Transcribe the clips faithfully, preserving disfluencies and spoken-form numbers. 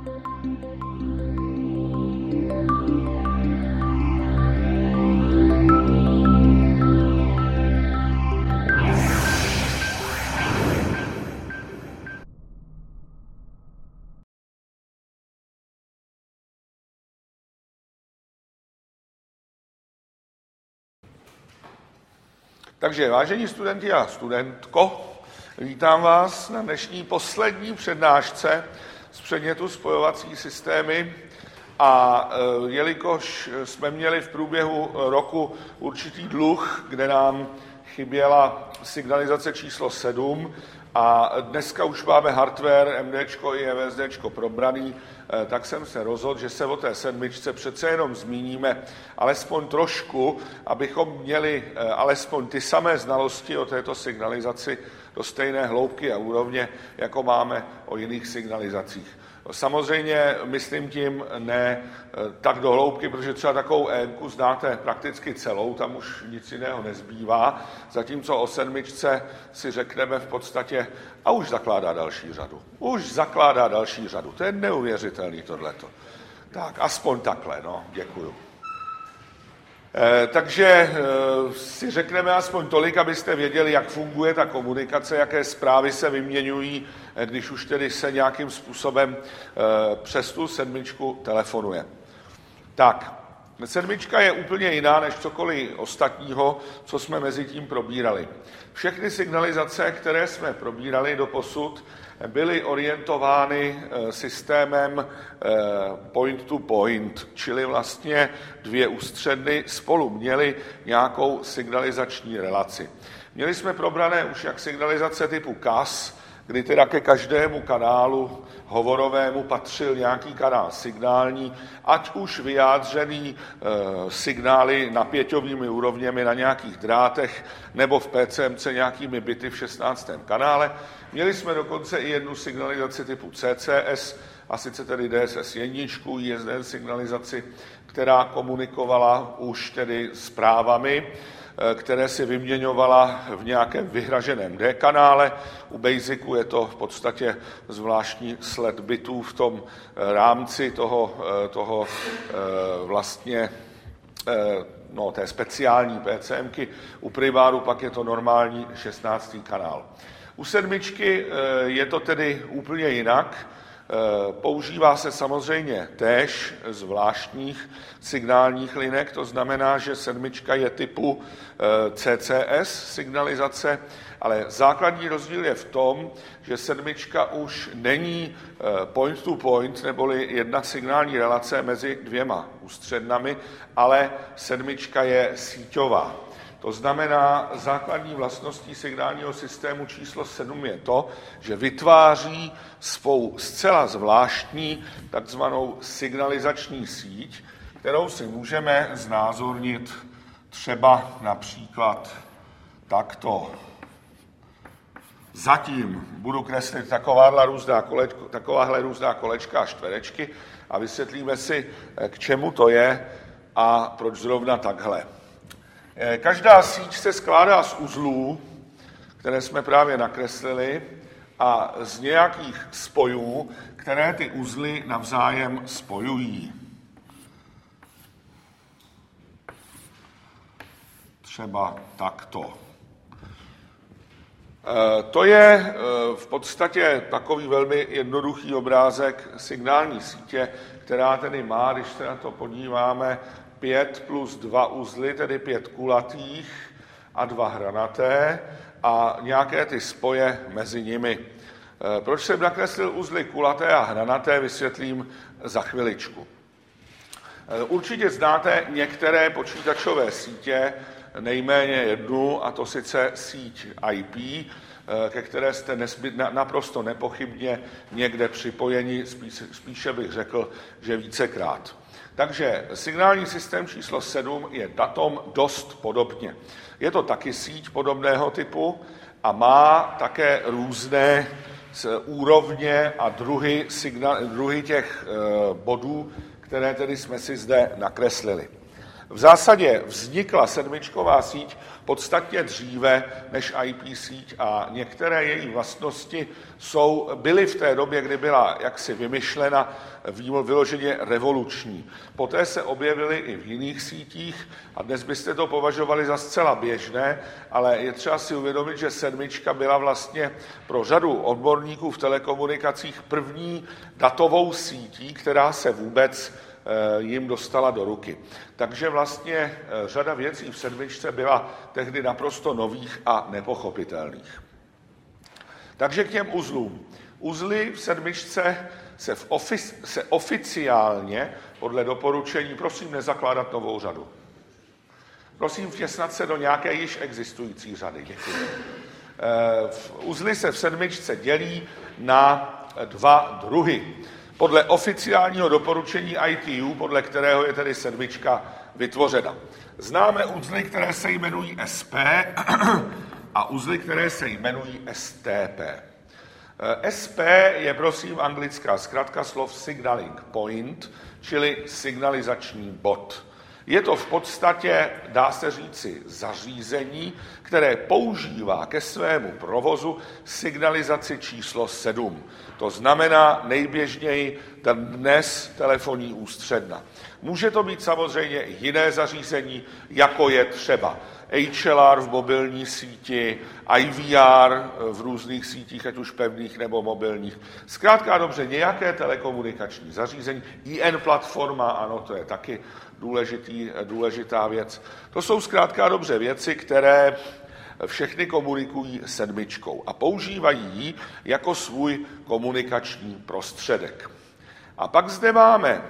Takže vážení studenti a studentko, vítám vás na dnešní poslední přednášce z předmětu spojovací systémy a jelikož jsme měli v průběhu roku určitý dluh, kde nám chyběla signalizace číslo sedm a dneska už máme hardware, MDčko i VSDčko probraný, tak jsem se rozhodl, že se o té sedmičce přece jenom zmíníme alespoň trošku, abychom měli alespoň ty samé znalosti o této signalizaci do stejné hloubky a úrovně, jako máme o jiných signalizacích. Samozřejmě myslím tím ne tak do hloubky, protože třeba takovou émku znáte prakticky celou, tam už nic jiného nezbývá, zatímco o sedmičce si řekneme v podstatě, a už zakládá další řadu. Už zakládá další řadu. To je neuvěřitelný tohleto. Tak, aspoň takhle, no, děkuju. Eh, takže eh, si řekneme aspoň tolik, abyste věděli, jak funguje ta komunikace, jaké zprávy se vyměňují, eh, když už tedy se nějakým způsobem eh, přes tu sedmičku telefonuje. Tak, sedmička je úplně jiná než cokoliv ostatního, co jsme mezi tím probírali. Všechny signalizace, které jsme probírali doposud, byly orientovány systémem point to point, čili vlastně dvě ústředny spolu měly nějakou signalizační relaci. Měli jsme probrané už jak signalizace typu C A S, kdy teda ke každému kanálu hovorovému patřil nějaký kanál signální, ať už vyjádřený e, signály napěťovými úrovněmi na nějakých drátech nebo v P C M C nějakými bity v šestnáctém kanále. Měli jsme dokonce i jednu signalizaci typu C C S, a sice tedy D S S jedna, I S D N signalizaci, která komunikovala už tedy zprávami, které si vyměňovala v nějakém vyhraženém D kanále. U Basicu je to v podstatě zvláštní sled bitů v tom rámci toho, toho vlastně no, té speciální PCMky. U Privaru pak je to normální šestnáctý kanál. U sedmičky je to tedy úplně jinak. Používá se samozřejmě též zvláštních signálních linek, to znamená, že sedmička je typu C C S signalizace, ale základní rozdíl je v tom, že sedmička už není point to point, neboli jedna signální relace mezi dvěma ústřednami, ale sedmička je síťová. To znamená, základní vlastností signálního systému číslo sedm je to, že vytváří svou zcela zvláštní takzvanou signalizační síť, kterou si můžeme znázornit třeba například takto. Zatím budu kreslit takováhle různá kolečka, takováhle různá kolečka a čtverečky a vysvětlíme si, k čemu to je a proč zrovna takhle. Každá síť se skládá z uzlů, které jsme právě nakreslili, a z nějakých spojů, které ty uzly navzájem spojují. Třeba takto. To je v podstatě takový velmi jednoduchý obrázek signální sítě, která tedy má, když se na to podíváme, pět plus dva uzly, tedy pět kulatých a dva hranaté a nějaké ty spoje mezi nimi. Proč jsem nakreslil uzly kulaté a hranaté, vysvětlím za chviličku. Určitě znáte některé počítačové sítě, nejméně jednu, a to sice síť I P, ke které jste nezbyt, naprosto nepochybně někde připojeni, spíš, spíše bych řekl, že vícekrát. Takže signální systém číslo sedm je datom dost podobně. Je to taky síť podobného typu a má také různé úrovně a druhy, signál, druhy těch bodů, které tedy jsme si zde nakreslili. V zásadě vznikla sedmičková síť podstatně dříve než í pé síť a některé její vlastnosti jsou, byly v té době, kdy byla jaksi vymyšlena, vyloženě revoluční. Poté se objevily i v jiných sítích a dnes byste to považovali za zcela běžné, ale je třeba si uvědomit, že sedmička byla vlastně pro řadu odborníků v telekomunikacích první datovou sítí, která se vůbec jim dostala do ruky. Takže vlastně řada věcí v sedmičce byla tehdy naprosto nových a nepochopitelných. Takže k těm uzlům. Uzly v sedmičce se, v ofic, se oficiálně podle doporučení, prosím nezakládat novou řadu. Prosím vtěsnat se do nějaké již existující řady. Děkuji. Uzly se v sedmičce dělí na dva druhy. Podle oficiálního doporučení í té ú, podle kterého je tedy sedmička vytvořena. Známe uzly, které se jmenují es pé a uzly, které se jmenují es té pé. es pé je prosím anglická zkratka slov signaling point, čili signalizační bod. Je to v podstatě, dá se říci, zařízení, které používá ke svému provozu signalizaci číslo sedm. To znamená nejběžněji dnes telefonní ústředna. Může to být samozřejmě i jiné zařízení, jako je třeba há el er v mobilní síti, í vé er v různých sítích, ať už pevných nebo mobilních. Zkrátka dobře, nějaké telekomunikační zařízení, í en platforma, ano, to je taky důležitý, důležitá věc. To jsou zkrátka dobře věci, které všechny komunikují sedmičkou a používají ji jako svůj komunikační prostředek. A pak zde máme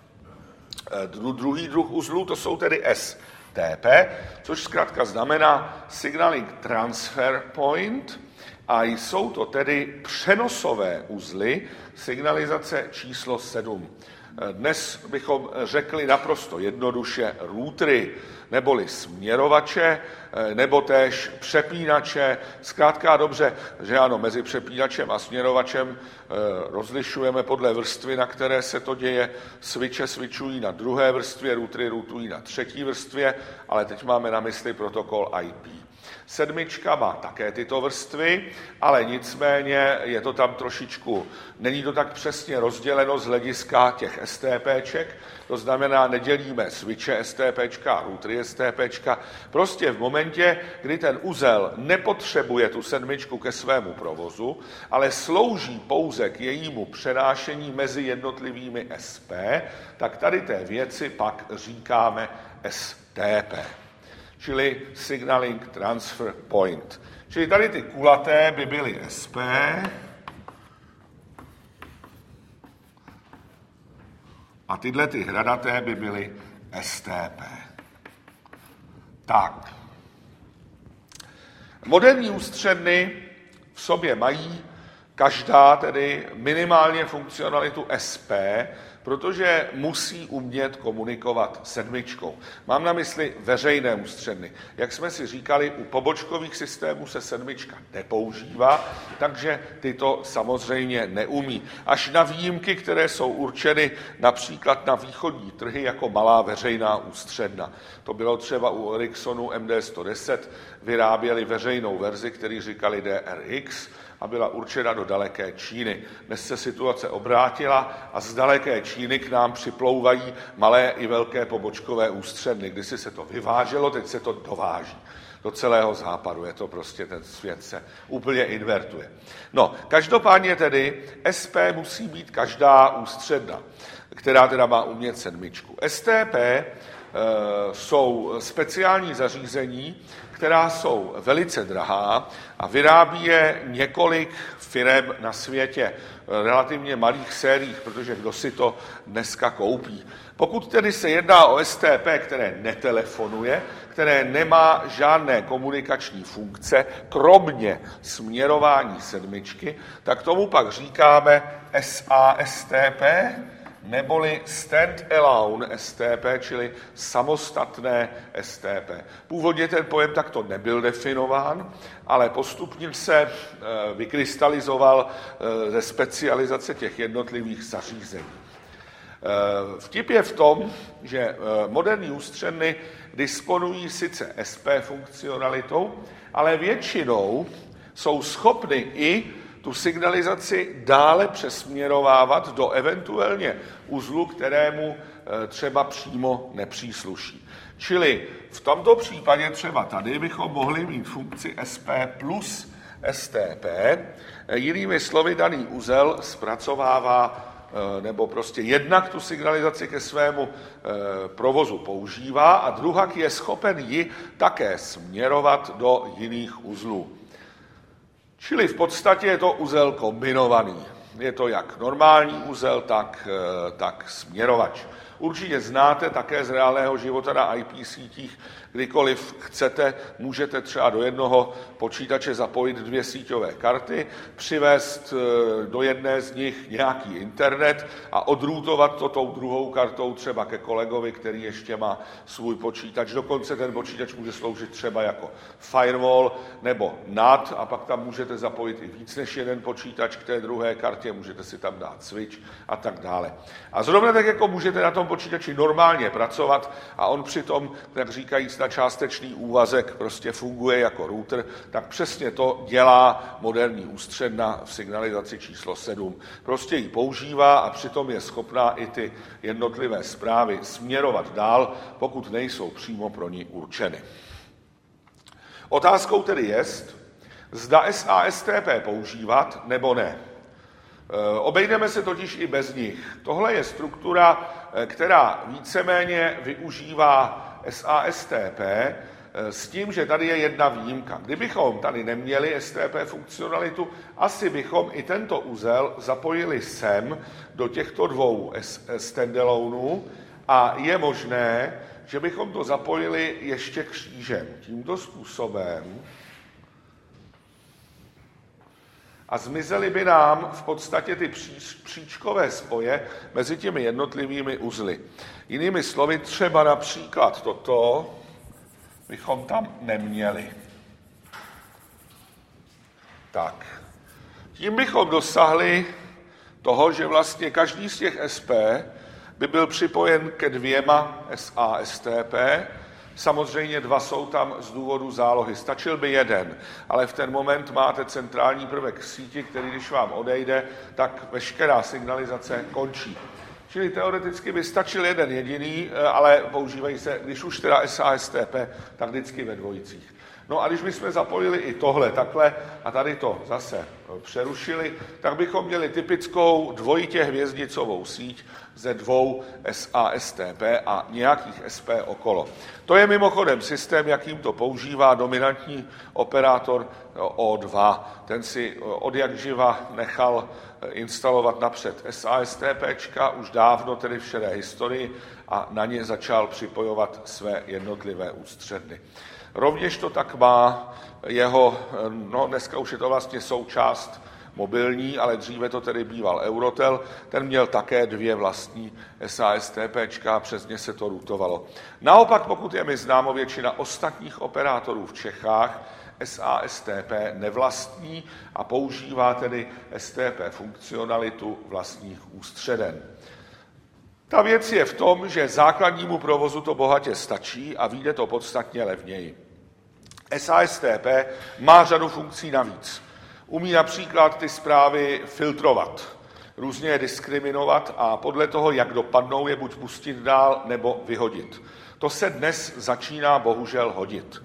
druhý druh uzlů, to jsou tedy es té pé, což zkrátka znamená Signaling Transfer Point, a jsou to tedy přenosové uzly signalizace číslo sedm. Dnes bychom řekli naprosto jednoduše routery, neboli směrovače, nebo též přepínače. Zkrátka dobře, že ano, mezi přepínačem a směrovačem rozlišujeme podle vrstvy, na které se to děje. Switche switchují na druhé vrstvě, routery routují na třetí vrstvě, ale teď máme na mysli protokol í pé. Sedmička má také tyto vrstvy, ale nicméně je to tam trošičku, není to tak přesně rozděleno z hlediska těch STPček, to znamená, nedělíme switche STPčka a routery STPčka. Prostě v momentě, kdy ten uzel nepotřebuje tu sedmičku ke svému provozu, ale slouží pouze k jejímu přenášení mezi jednotlivými es pé, tak tady té věci pak říkáme es té pé. Čili Signaling Transfer Point. Čili tady ty kulaté by byly es pé a tyhle ty hradaté by byly es té pé. Tak. Moderní ústředny v sobě mají každá tedy minimálně funkcionalitu es pé, protože musí umět komunikovat sedmičkou. Mám na mysli veřejné ústředny. Jak jsme si říkali, u pobočkových systémů se sedmička nepoužívá, takže tyto samozřejmě neumí. Až na výjimky, které jsou určeny například na východní trhy jako malá veřejná ústředna. To bylo třeba u Ericssonu em dé sto deset, vyráběli veřejnou verzi, který říkali dé er iks, a byla určena do daleké Číny. Dnes se situace obrátila a z daleké Číny k nám připlouvají malé i velké pobočkové ústředny. Kdysi se to vyváželo, teď se to dováží do celého západu. Je to prostě, ten svět se úplně invertuje. No, každopádně tedy es pé musí být každá ústředna, která teda má umět sedmičku. es té pé e, jsou speciální zařízení, která jsou velice drahá a vyrábí je několik firem na světě, relativně malých sériích, protože kdo si to dneska koupí. Pokud tedy se jedná o es té pé, které netelefonuje, které nemá žádné komunikační funkce, kromě směrování sedmičky, tak tomu pak říkáme es á es té pé, neboli stand-alone es té pé, čili samostatné es té pé. Původně ten pojem takto nebyl definován, ale postupně se vykrystalizoval ze specializace těch jednotlivých zařízení. Vtip je v tom, že moderní ústředny disponují sice S P funkcionalitou, ale většinou jsou schopny i tu signalizaci dále přesměrovávat do eventuálně uzlu, kterému třeba přímo nepřísluší. Čili v tomto případě třeba tady bychom mohli mít funkci S P plus S T P, jinými slovy daný uzel zpracovává nebo prostě jednak tu signalizaci ke svému provozu používá a druhak je schopen ji také směrovat do jiných uzlů. Čili v podstatě je to uzel kombinovaný. Je to jak normální uzel, tak, tak směrovač. Určitě znáte také z reálného života na I P sítích, kdykoliv chcete, můžete třeba do jednoho počítače zapojit dvě síťové karty, přivést do jedné z nich nějaký internet a odrůtovat to tou druhou kartou třeba ke kolegovi, který ještě má svůj počítač. Dokonce ten počítač může sloužit třeba jako firewall nebo N A T a pak tam můžete zapojit i víc než jeden počítač k té druhé kartě, můžete si tam dát switch a tak dále. A zrovna tak, jako můžete na tom počítači normálně pracovat a on přitom, tak říkajíc, na částečný úvazek prostě funguje jako router, tak přesně to dělá moderní ústředna v signalizaci číslo sedm. Prostě ji používá a přitom je schopná i ty jednotlivé zprávy směrovat dál, pokud nejsou přímo pro ní určeny. Otázkou tedy jest, zda S A S T P používat nebo ne. Obejdeme se totiž i bez nich. Tohle je struktura, která víceméně využívá S A S T P s tím, že tady je jedna výjimka. Kdybychom tady neměli S T P funkcionalitu, asi bychom i tento uzel zapojili sem do těchto dvou standaloneů a je možné, že bychom to zapojili ještě křížem. Tímto způsobem a zmizely by nám v podstatě ty příčkové spoje mezi těmi jednotlivými uzly. Jinými slovy, třeba například toto bychom tam neměli. Tak. Tím bychom dosáhli toho, že vlastně každý z těch S P by byl připojen ke dvěma S A S T P. Samozřejmě dva jsou tam z důvodu zálohy. Stačil by jeden, ale v ten moment máte centrální prvek síti, který když vám odejde, tak veškerá signalizace končí. Čili teoreticky by stačil jeden jediný, ale používají se, když už teda S A S T P, tak vždycky ve dvojicích. No a když bychom zapojili i tohle takhle a tady to zase přerušili, tak bychom měli typickou dvojitě hvězdicovou síť ze dvou S A S T P a nějakých S P okolo. To je mimochodem systém, jakým to používá dominantní operátor O dva. Ten si od jak živa nechal instalovat napřed S A S T Pčka, už dávno tedy v šedé historii, a na ně začal připojovat své jednotlivé ústředny. Rovněž to tak má jeho, no dneska už je to vlastně součást mobilní, ale dříve to tedy býval Eurotel, ten měl také dvě vlastní S A S T Pčka a přes ně se to rutovalo. Naopak, pokud je mi známo, většina ostatních operátorů v Čechách S A S T P nevlastní a používá tedy S T P funkcionalitu vlastních ústředen. Ta věc je v tom, že základnímu provozu to bohatě stačí a vyjde to podstatně levněji. S A S T P má řadu funkcí navíc. Umí například ty zprávy filtrovat, různě je diskriminovat a podle toho, jak dopadnou, je buď pustit dál nebo vyhodit. To se dnes začíná bohužel hodit.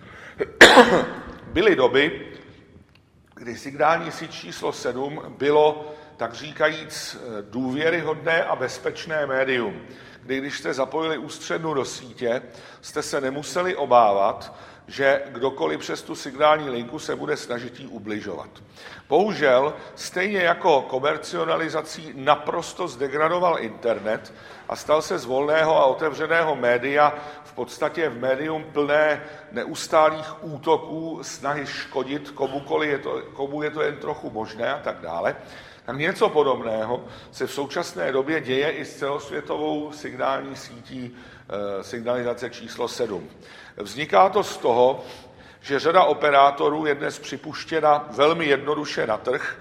Byly doby, kdy signální síť číslo sedm bylo, tak říkajíc, důvěryhodné a bezpečné médium, kdy když jste zapojili ústřednu do sítě, jste se nemuseli obávat, že kdokoliv přes tu signální linku se bude snažit jí ubližovat. Bohužel, stejně jako komercionalizací naprosto zdegradoval internet a stal se z volného a otevřeného média v podstatě v médium plné neustálých útoků, snahy škodit komukoliv, je to, komu je to jen trochu možné a tak dále, tak něco podobného se v současné době děje i s celosvětovou signální sítí e, signalizace číslo sedm. Vzniká to z toho, že řada operátorů je dnes připuštěna velmi jednoduše na trh,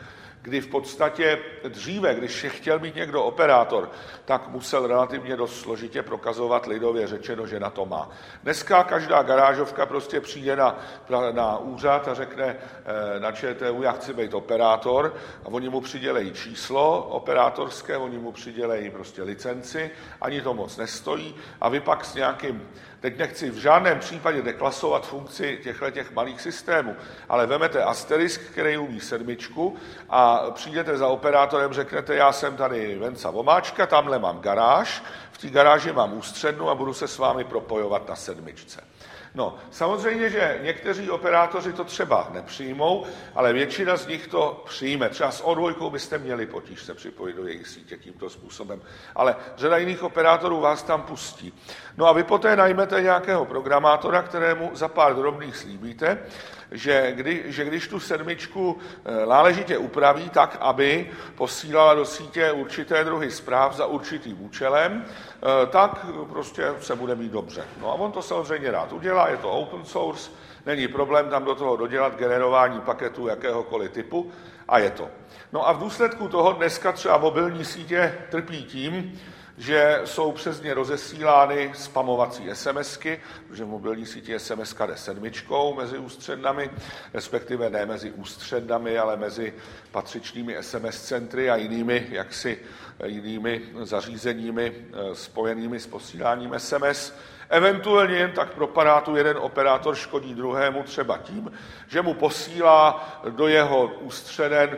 kdy v podstatě dříve, když chtěl mít někdo operátor, tak musel relativně dost složitě prokazovat, lidově řečeno, že na to má. Dneska každá garážovka prostě přijde na, na úřad a řekne na ČTÚ, já chci být operátor, a oni mu přidělejí číslo operátorské, oni mu přidělejí prostě licenci, ani to moc nestojí a vy pak s nějakým, teď nechci v žádném případě deklasovat funkci těchto těch malých systémů, ale vemete asterisk, který umí sedmičku a přijdete za operátorem, řeknete, já jsem tady Venca Vomáčka, tamhle mám garáž, v té garáži mám ústřednu a budu se s vámi propojovat na sedmičce. No, samozřejmě, že někteří operátoři to třeba nepřijmou, ale většina z nich to přijme. Třeba s O dva byste měli potíž se připojit do jejich sítě tímto způsobem, ale řada jiných operátorů vás tam pustí. No a vy poté najmete nějakého programátora, kterému za pár drobných slíbíte, že, kdy, že když tu sedmičku náležitě upraví tak, aby posílala do sítě určité druhy zpráv za určitým účelem, tak prostě se bude mít dobře. No a on to samozřejmě rád udělá, je to open source, není problém tam do toho dodělat generování paketů jakéhokoliv typu a je to. No a v důsledku toho dneska třeba mobilní sítě trpí tím, že jsou přes ně rozesílány spamovací SMSky, protože v mobilní síti es em eska jde sedmičkou mezi ústřednami, respektive ne mezi ústředami, ale mezi patřičnými es em es centry a jinými, jaksi, jinými zařízeními spojenými s posíláním es em es. Eventuálně jen tak pro parátu jeden operátor škodí druhému třeba tím, že mu posílá do jeho ústředen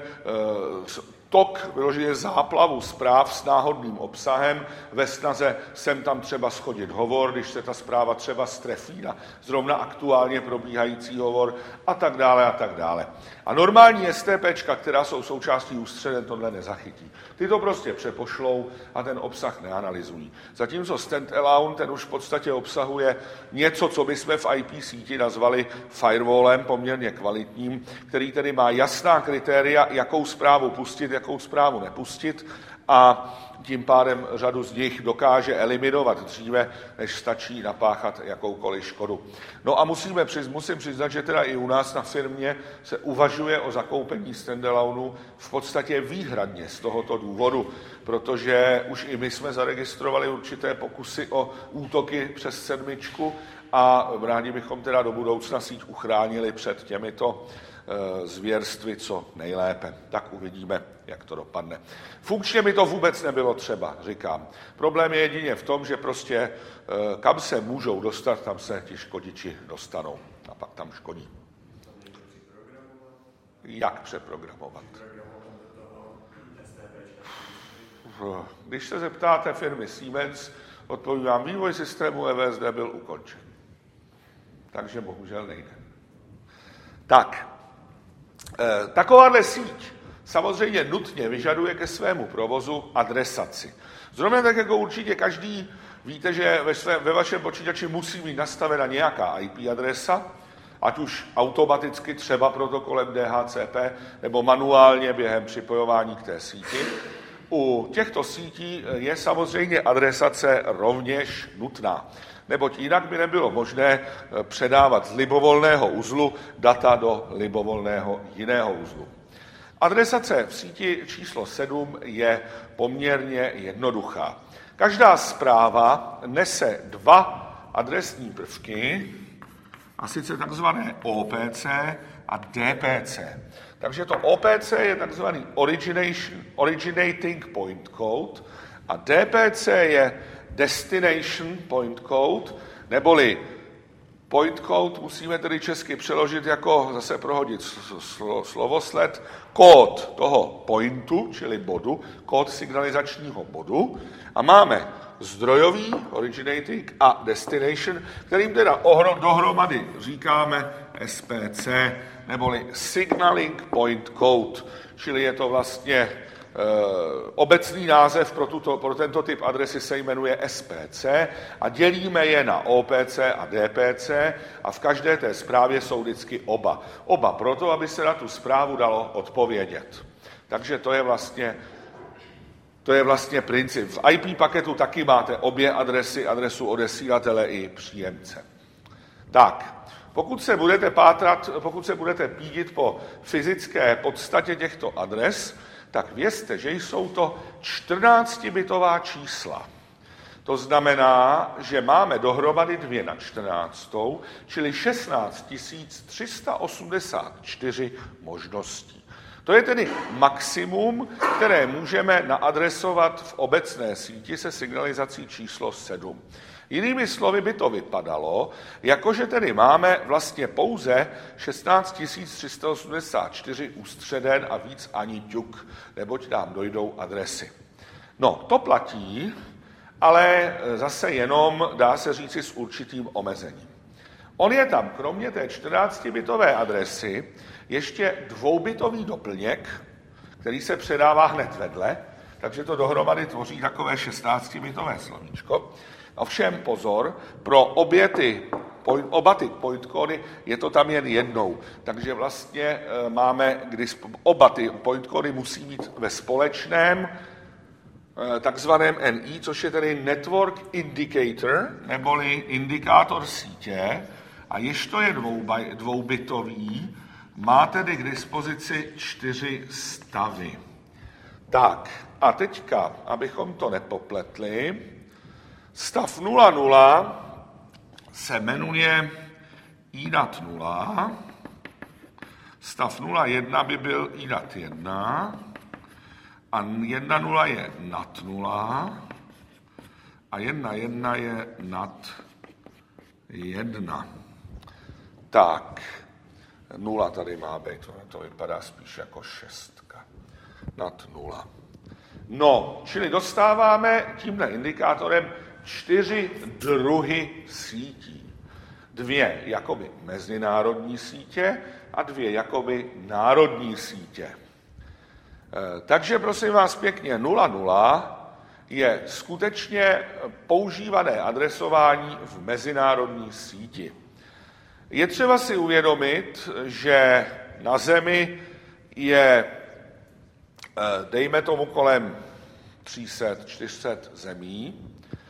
tok, vyloženě záplavu zpráv s náhodným obsahem, ve snaze sem tam třeba schodit hovor, když se ta zpráva třeba strefí na zrovna aktuálně probíhající hovor a tak dále a tak dále. A normální STPčka, která jsou součástí ústředen, tohle nezachytí. Ty to prostě přepošlou a ten obsah neanalyzují. Zatímco standalone, ten už v podstatě obsahuje něco, co bychom v í pé síti nazvali firewallem, poměrně kvalitním, který tedy má jasná kritéria, jakou zprávu pustit, jakou zprávu nepustit a tím pádem řadu z nich dokáže eliminovat dříve, než stačí napáchat jakoukoliv škodu. No a musíme přiz, musím přiznat, že teda i u nás na firmě se uvažuje o zakoupení standaloneu v podstatě výhradně z tohoto důvodu, protože už i my jsme zaregistrovali určité pokusy o útoky přes sedmičku a rádi bychom teda do budoucna síť uchránili před těmito zvěrstvy co nejlépe. Tak uvidíme, jak to dopadne. Funkčně mi to vůbec nebylo třeba, říkám. Problém je jedině v tom, že prostě kam se můžou dostat, tam se ti škodiči dostanou. A pak tam škodí. Jak přeprogramovat? Když se zeptáte firmy Siemens, odpovím vám, vývoj systému E V S D byl ukončen. Takže bohužel nejde. Tak, takováhle síť samozřejmě nutně vyžaduje ke svému provozu adresaci. Zrovna tak jako určitě každý víte, že ve, svém, ve vašem počítači musí mít nastavena nějaká í pé adresa, ať už automaticky třeba protokolem D H C P nebo manuálně během připojování k té síti. U těchto sítí je samozřejmě adresace rovněž nutná, neboť jinak by nebylo možné předávat z libovolného uzlu data do libovolného jiného uzlu. Adresace v síti číslo sedm je poměrně jednoduchá. Každá zpráva nese dva adresní prvky, a sice takzvané O P C a D P C. Takže to O P C je takzvaný Originating Point Code a D P C je Destination Point Code, neboli point code musíme tedy česky přeložit jako, zase prohodit slovosled, kód toho pointu, čili bodu, kód signalizačního bodu a máme zdrojový, originating a destination, kterým teda dohromady říkáme S P C, neboli Signaling Point Code, čili je to vlastně e, obecný název pro, tuto, pro tento typ adresy se jmenuje S P C a dělíme je na O P C a D P C a v každé té zprávě jsou vždycky oba. Oba proto, aby se na tu zprávu dalo odpovědět. Takže to je vlastně To je vlastně princip. V í pé paketu taky máte obě adresy, adresu odesílatele i příjemce. Tak, Pokud se budete pátrat, pokud se budete pídit po fyzické podstatě těchto adres, tak vězte, že jsou to čtrnáctibitová čísla. To znamená, že máme dohromady dvě na čtrnáctou, čili šestnáct tisíc tři sta osmdesát čtyři možností. To je tedy maximum, které můžeme naadresovat v obecné síti se signalizací číslo sedm. Jinými slovy by to vypadalo, jakože tedy máme vlastně pouze šestnáct tisíc tři sta osmdesát čtyři ústředen a víc ani ťuk, neboť nám dojdou adresy. No, to platí, ale zase jenom, dá se říci, s určitým omezením. On je tam, kromě té čtrnáctibitové adresy, ještě dvoubitový doplněk, který se předává hned vedle, takže to dohromady tvoří takové šestnáctibitové slovíčko. Ovšem pozor, pro obě ty, oba ty point kódy je to tam jen jednou, takže vlastně máme, kdy oba ty point kódy musí být ve společném takzvaném N I, což je tedy Network Indicator, neboli indikátor sítě, a jež to je dvoubaj, dvoubitový, má tedy k dispozici čtyři stavy. Tak, a teďka, abychom to nepopletli, stav nula nula se jmenuje I N A T nula, stav nula jedna by byl I N A T jedna, a jedna nula je N A T nula a jedna jedna je N A T jedna. Tak, nula tady má být, to vypadá spíš jako šestka. N A T nula. No, čili dostáváme tímhle indikátorem čtyři druhy sítí. Dvě jakoby mezinárodní sítě a dvě jakoby národní sítě. Takže prosím vás pěkně, nula nula je skutečně používané adresování v mezinárodní síti. Je třeba si uvědomit, že na Zemi je, dejme tomu, kolem tři sta čtyři sta zemí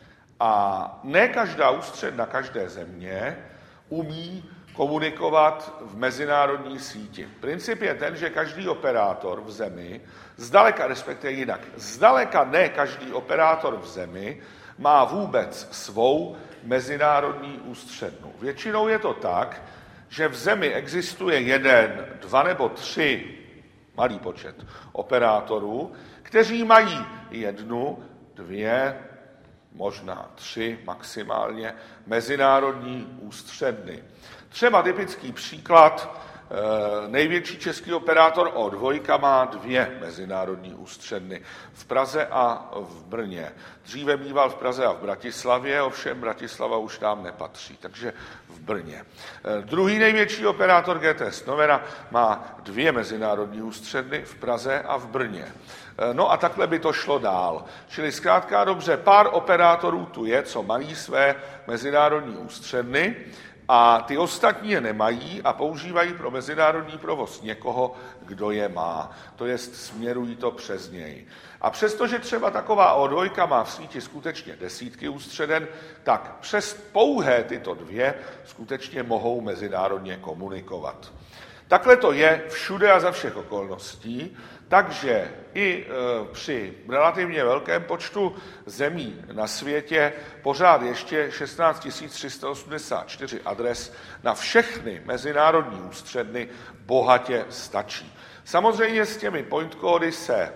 a ne každá ústředna každé země umí komunikovat v mezinárodní síti. Princip je ten, že každý operátor v zemi, zdaleka, respektive jinak, zdaleka ne každý operátor v zemi má vůbec svou mezinárodní ústřednu. Většinou je to tak, že v zemi existuje jeden, dva nebo tři, malý počet operátorů, kteří mají jednu, dvě, možná tři maximálně mezinárodní ústředny. Třeba typický příklad, největší český operátor O dva má dvě mezinárodní ústředny v Praze a v Brně. Dříve býval v Praze a v Bratislavě, ovšem Bratislava už tam nepatří, takže v Brně. Druhý největší operátor G T S Novera má dvě mezinárodní ústředny v Praze a v Brně. No a takhle by to šlo dál. Čili zkrátka dobře, pár operátorů tu je, co mají své mezinárodní ústředny, a ty ostatní je nemají a používají pro mezinárodní provoz někoho, kdo je má. To jest, směrují to přes něj. A přestože třeba taková O dva má v síti skutečně desítky ústředen, tak přes pouhé tyto dvě skutečně mohou mezinárodně komunikovat. Takhle to je všude a za všech okolností, takže i při relativně velkém počtu zemí na světě pořád ještě šestnáct tisíc tři sta osmdesát čtyři adres na všechny mezinárodní ústředny bohatě stačí. Samozřejmě s těmi point kódy se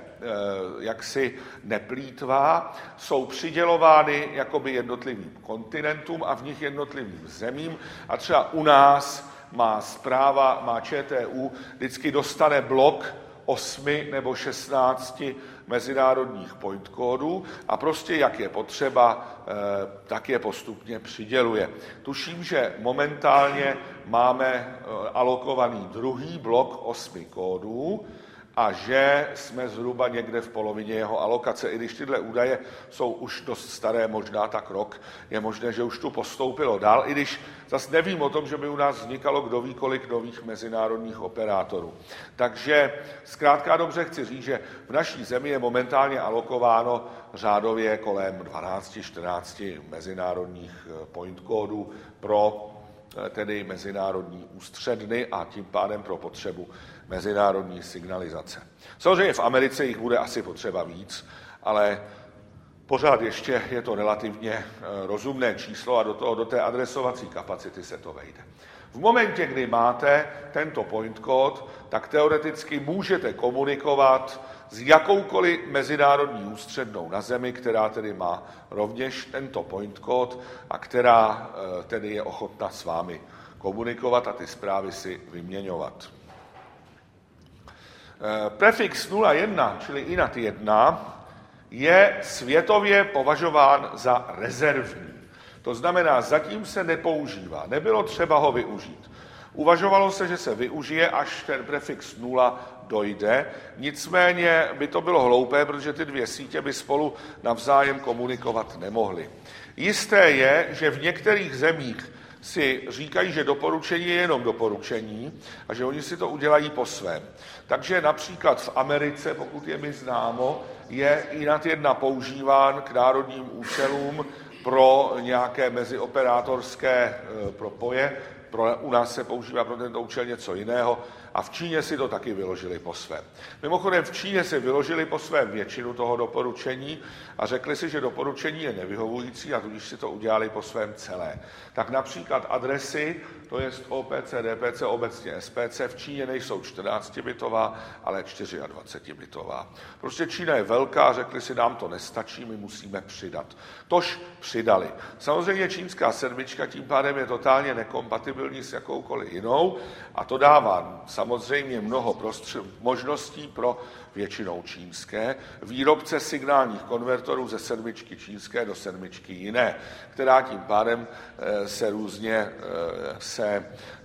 jaksi neplýtvá, jsou přidělovány jakoby jednotlivým kontinentům a v nich jednotlivým zemím a třeba u nás má zpráva, má Č T U, vždycky dostane blok osmi nebo šestnácti mezinárodních point kódů a prostě jak je potřeba, tak je postupně přiděluje. Tuším, že momentálně máme alokovaný druhý blok osmi kódů a že jsme zhruba někde v polovině jeho alokace. I když tyhle údaje jsou už dost staré, možná tak rok, je možné, že už tu postoupilo dál, i když zase nevím o tom, že by u nás vznikalo kdo ví kolik nových mezinárodních operátorů. Takže zkrátka dobře chci říct, že v naší zemi je momentálně alokováno řádově kolem dvanáct čtrnáct mezinárodních point kódů pro tedy mezinárodní ústředny a tím pádem pro potřebu mezinárodní signalizace. Samozřejmě v Americe jich bude asi potřeba víc, ale pořád ještě je to relativně rozumné číslo a do, toho, do té adresovací kapacity se to vejde. V momentě, kdy máte tento point code, tak teoreticky můžete komunikovat s jakoukoliv mezinárodní ústřednou na Zemi, která tedy má rovněž tento point code a která tedy je ochotna s vámi komunikovat a ty zprávy si vyměňovat. Prefix nula jedna, čili I N A T jedna, je světově považován za rezervní. To znamená, zatím se nepoužívá, nebylo třeba ho využít. Uvažovalo se, že se využije, až ten prefix nula dojde, nicméně by to bylo hloupé, protože ty dvě sítě by spolu navzájem komunikovat nemohly. Jisté je, že v některých zemích si říkají, že doporučení je jenom doporučení a že oni si to udělají po svém. Takže například v Americe, pokud je mi známo, je I N A T jedna používán k národním účelům pro nějaké mezioperátorské propoje. Pro, u nás se používá pro tento účel něco jiného a v Číně si to taky vyložili po svém. Mimochodem v Číně si vyložili po svém většinu toho doporučení a řekli si, že doporučení je nevyhovující a tudíž si to udělali po svém celé. Tak například adresy, to je O P C, D P C, obecně S P C, v Číně nejsou čtrnáctibitová, ale dvacetičtyřbitová. Prostě Čína je velká, řekli si, nám to nestačí, my musíme přidat. Tož přidali. Samozřejmě čínská sedmička tím pádem je totálně nekompatibilní s jakoukoliv jinou a to dává samozřejmě mnoho prostřed, možností pro většinou čínské výrobce signálních konvertorů ze sedmičky čínské do sedmičky jiné, která tím pádem se různě se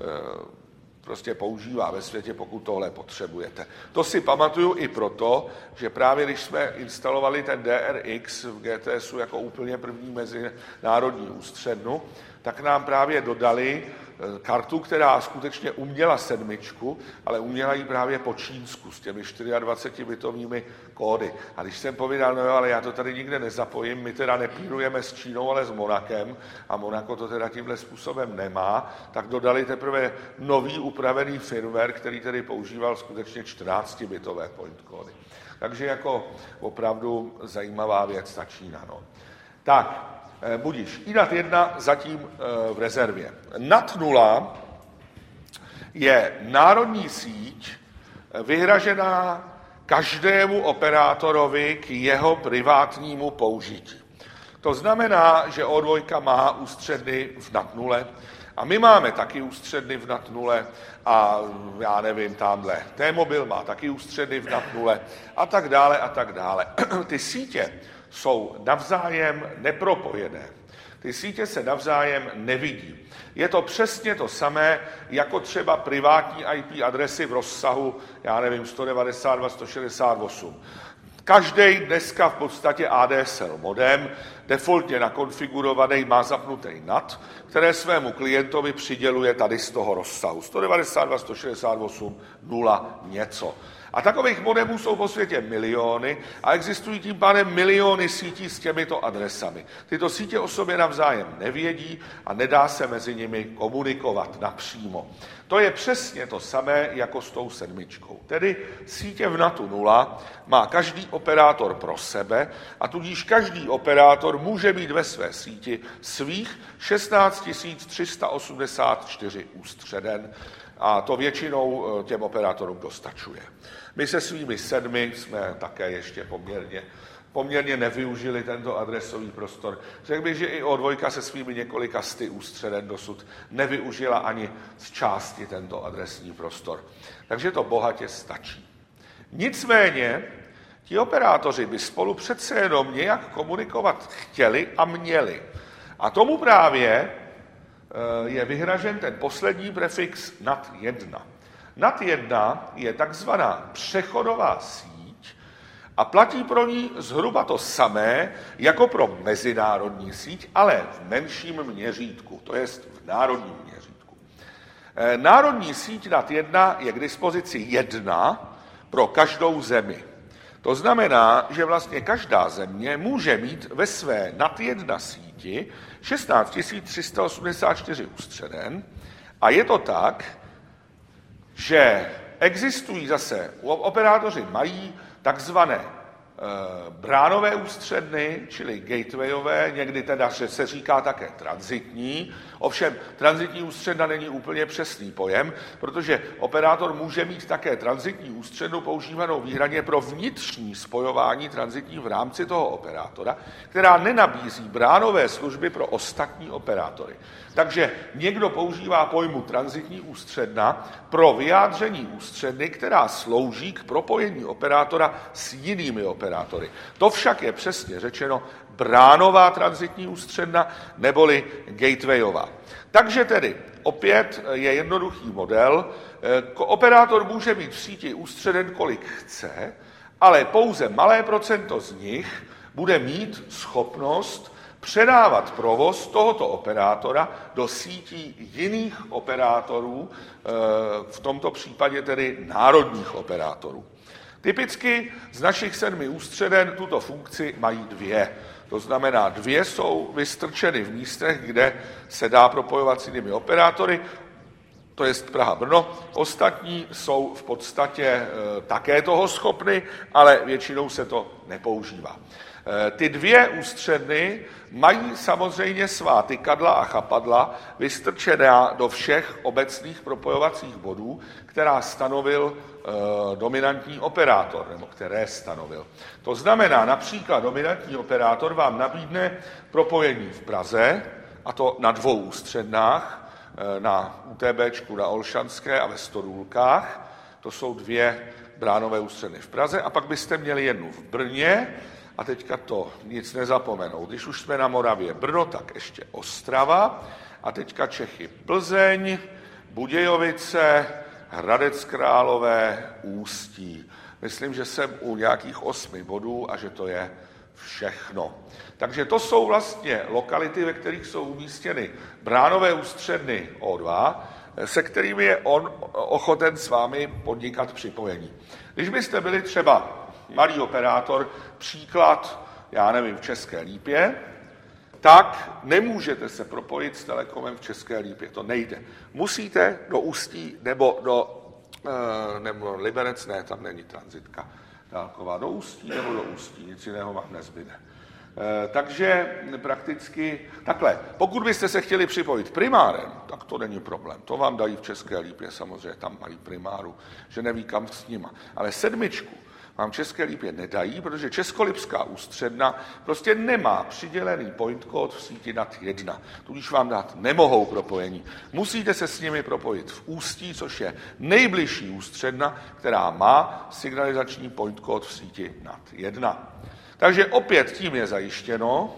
prostě používá ve světě, pokud tohle potřebujete. To si pamatuju i proto, že právě když jsme instalovali ten D R X v G T S u jako úplně první mezinárodní ústřednu, tak nám právě dodali kartu, která skutečně uměla sedmičku, ale uměla ji právě po čínsku s těmi dvacetičtyřbitovými kódy. A když jsem povídal, no jo, ale já to tady nikde nezapojím, my teda nepírujeme s Čínou, ale s Monakem a Monako to teda tímhle způsobem nemá, tak dodali teprve nový upravený firmware, který tedy používal skutečně čtrnáctibitové point kódy. Takže jako opravdu zajímavá věc ta Čína. No. Tak, budíš. I N A T jedna zatím v rezervě. N A T nula je národní síť vyhražená každému operátorovi k jeho privátnímu použití. To znamená, že O dva má ústředny v N A T nula a my máme taky ústředny v N A T nula a já nevím, tamhle T-Mobil má taky ústředny v N A T nula a tak dále a tak dále. Ty sítě jsou navzájem nepropojené. Ty sítě se navzájem nevidí. Je to přesně to samé, jako třeba privátní I P adresy v rozsahu, já nevím, sto devadesát dva, sto šedesát osm. Každý dneska v podstatě A D S L modem, defaultně nakonfigurovaný, má zapnutý N A T, které svému klientovi přiděluje tady z toho rozsahu. sto devadesát dva, sto šedesát osm, nula něco. A takových modemů jsou po světě miliony a existují tím pádem miliony sítí s těmito adresami. Tyto sítě o sobě navzájem nevědí a nedá se mezi nimi komunikovat napřímo. To je přesně to samé jako s tou sedmičkou. Tedy sítě v N A T nula má každý operátor pro sebe a tudíž každý operátor může mít ve své síti svých šestnáct tisíc tři sta osmdesát čtyři ústředen a to většinou těm operátorům dostačuje. My se svými sedmi jsme také ještě poměrně, poměrně nevyužili tento adresový prostor. Řekl bych, že i O dva se svými několika sty ústředen dosud nevyužila ani z části tento adresní prostor. Takže to bohatě stačí. Nicméně, ti operátoři by spolu přece jenom nějak komunikovat chtěli a měli. A tomu právě je vyhražen ten poslední prefix N A T jedna. N A T jedna je takzvaná přechodová síť a platí pro ní zhruba to samé jako pro mezinárodní síť, ale v menším měřítku, to jest v národním měřítku. Národní síť N A T jedna je k dispozici jedna pro každou zemi. To znamená, že vlastně každá země může mít ve své nad jedna síti šestnáct tisíc tři sta osmdesát čtyři ústředen a je to tak, že existují zase, operátoři mají takzvané bránové ústředny, čili gatewayové, někdy teda se říká také tranzitní. Ovšem, tranzitní ústředna není úplně přesný pojem, protože operátor může mít také tranzitní ústřednu používanou výhradně pro vnitřní spojování tranzitní v rámci toho operátora, která nenabízí bránové služby pro ostatní operátory. Takže někdo používá pojmu tranzitní ústředna pro vyjádření ústředny, která slouží k propojení operátora s jinými operátory. To však je přesně řečeno bránová tranzitní ústředna neboli gatewayová. Takže tedy opět je jednoduchý model. Operátor může mít v síti ústředen, kolik chce, ale pouze malé procento z nich bude mít schopnost předávat provoz tohoto operátora do sítí jiných operátorů, v tomto případě tedy národních operátorů. Typicky z našich sedmi ústředen tuto funkci mají dvě. To znamená, dvě jsou vystrčeny v místech, kde se dá propojovat s jinými operátory, to je Praha-Brno. Ostatní jsou v podstatě e, také toho schopny, ale většinou se to nepoužívá. E, ty dvě ústředny mají samozřejmě svá tykadla a chapadla vystrčená do všech obecných propojovacích bodů, která stanovil e, dominantní operátor, nebo které stanovil. To znamená, například dominantní operátor vám nabídne propojení v Praze, a to na dvou ústřednách, na UTBčku na Olšanské a ve Stodůlkách. To jsou dvě bránové ústředny v Praze. A pak byste měli jednu v Brně. A teďka to nic nezapomenout. Když už jsme na Moravě Brno, tak ještě Ostrava. A teďka Čechy Plzeň, Budějovice, Hradec Králové, Ústí. Myslím, že jsem u nějakých osmi bodů a že to je všechno. Takže to jsou vlastně lokality, ve kterých jsou umístěny bránové ústředny O dva, se kterými je on ochoten s vámi podnikat připojení. Když byste byli třeba malý operátor, příklad, já nevím, v České Lípě, tak nemůžete se propojit s Telekomem v České Lípě. To nejde. Musíte do Ústí nebo do nebo Liberec, ne, tam není tranzitka dálková, do Ústí nebo do Ústí, nic jiného vám nezbyde. E, takže prakticky takhle, pokud byste se chtěli připojit primárem, tak to není problém, to vám dají v České Lípě, samozřejmě tam mají primáru, že neví kam s nima, ale sedmičku vám v České Lípě nedají, protože Českolipská ústředna prostě nemá přidělený point code v síti nad jedna. Tudíž vám dát nemohou propojení. Musíte se s nimi propojit v Ústí, což je nejbližší ústředna, která má signalizační point code v síti nad jedna. Takže opět tím je zajištěno,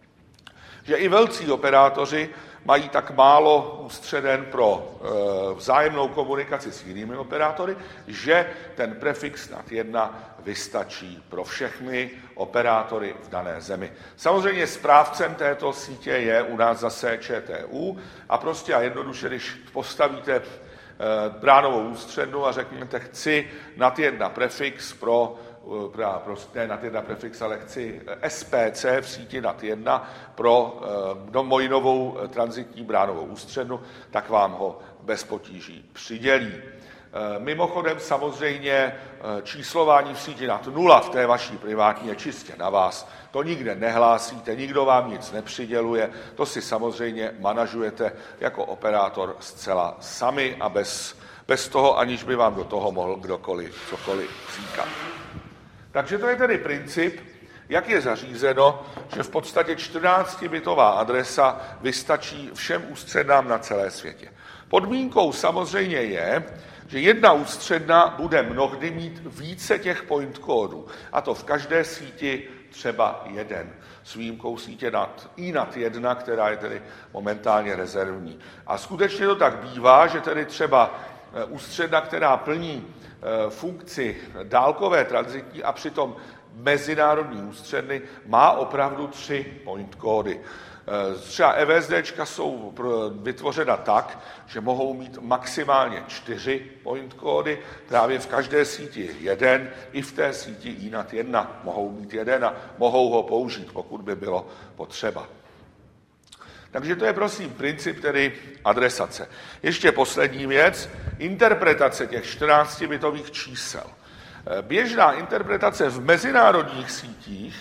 že i velcí operátoři mají tak málo ústředen pro e, vzájemnou komunikaci s jinými operátory, že ten prefix nad jedna vystačí pro všechny operátory v dané zemi. Samozřejmě správcem této sítě je u nás zase ČTÚ a prostě a jednoduše, když postavíte e, bránovou ústřednu a řeknete, chci nad jedna prefix pro prostě nad jedna prefix, ale chci S P C v síti nad jedna pro do moji novou tranzitní bránovou ústřednu, tak vám ho bez potíží přidělí. Mimochodem samozřejmě číslování v síti nad nula v té vaší privátní je čistě na vás. To nikde nehlásíte, nikdo vám nic nepřiděluje, to si samozřejmě manažujete jako operátor zcela sami a bez, bez toho, aniž by vám do toho mohl kdokoliv cokoliv říkat. Takže to je tedy princip, jak je zařízeno, že v podstatě čtrnáctibitová adresa vystačí všem ústřednám na celé světě. Podmínkou samozřejmě je, že jedna ústředna bude mnohdy mít více těch point kódů, a to v každé síti třeba jeden, s výjimkou sítě nad, i nad jedna, která je tedy momentálně rezervní. A skutečně to tak bývá, že tedy třeba ústředna, která plní funkci dálkové tranzitní a přitom mezinárodní ústředny má opravdu tři point kódy. Třeba EVSDčka jsou vytvořena tak, že mohou mít maximálně čtyři point kódy, právě v každé síti jeden, i v té síti I N A T jedna mohou mít jeden a mohou ho použít, pokud by bylo potřeba. Takže to je prosím princip tedy adresace. Ještě poslední věc, interpretace těch čtrnáctibitových čísel. Běžná interpretace v mezinárodních sítích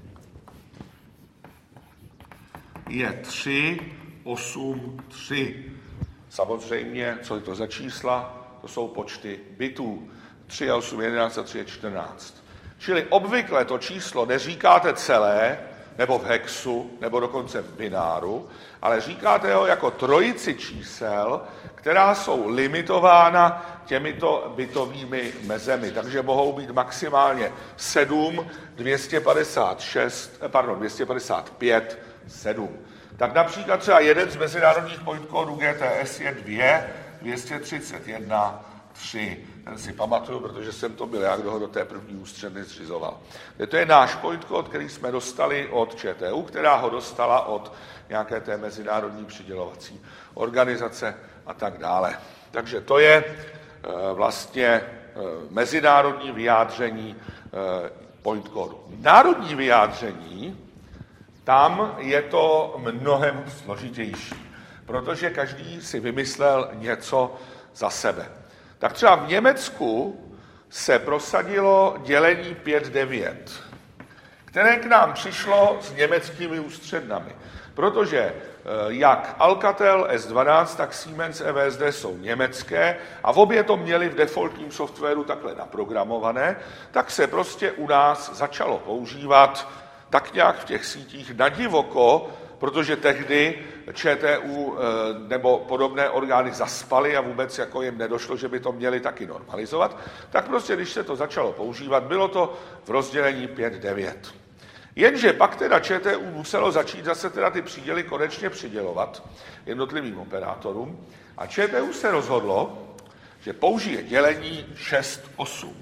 je tři osm tři. Samozřejmě, co je to za čísla? To jsou počty bitů. tři a osm, jedenáct a tři je čtrnáct. Čili obvykle to číslo neříkáte celé, nebo v hexu, nebo dokonce v bináru, ale říkáte ho jako trojici čísel, která jsou limitována těmito bitovými mezemi. Takže mohou být maximálně sedm, dvě stě padesát šest, pardon, dvě stě padesát pět, sedm. Tak například třeba jeden z mezinárodních point kódů G T S je dva, dvě stě třicet jedna, tři. Ten si pamatuju, protože jsem to byl já, kdo ho do té první ústředny zřizoval. To je náš point kód, který jsme dostali od ČTÚ, která ho dostala od nějaké té mezinárodní přidělovací organizace a tak dále. Takže to je vlastně mezinárodní vyjádření point kódu. Národní vyjádření, tam je to mnohem složitější, protože každý si vymyslel něco za sebe. Tak třeba v Německu se prosadilo dělení pět devět, které k nám přišlo s německými ústřednami, protože jak Alcatel S dvanáct, tak Siemens E V S D jsou německé a v obě to měli v defaultním softwaru takhle naprogramované, tak se prostě u nás začalo používat tak nějak v těch sítích nadivoko, protože tehdy ČTÚ nebo podobné orgány zaspaly a vůbec jako jim nedošlo, že by to měli taky normalizovat, tak prostě, když se to začalo používat, bylo to v rozdělení pět devět. Jenže pak teda ČTÚ muselo začít zase teda ty příděly konečně přidělovat jednotlivým operátorům a ČTÚ se rozhodlo, že použije dělení šest osm.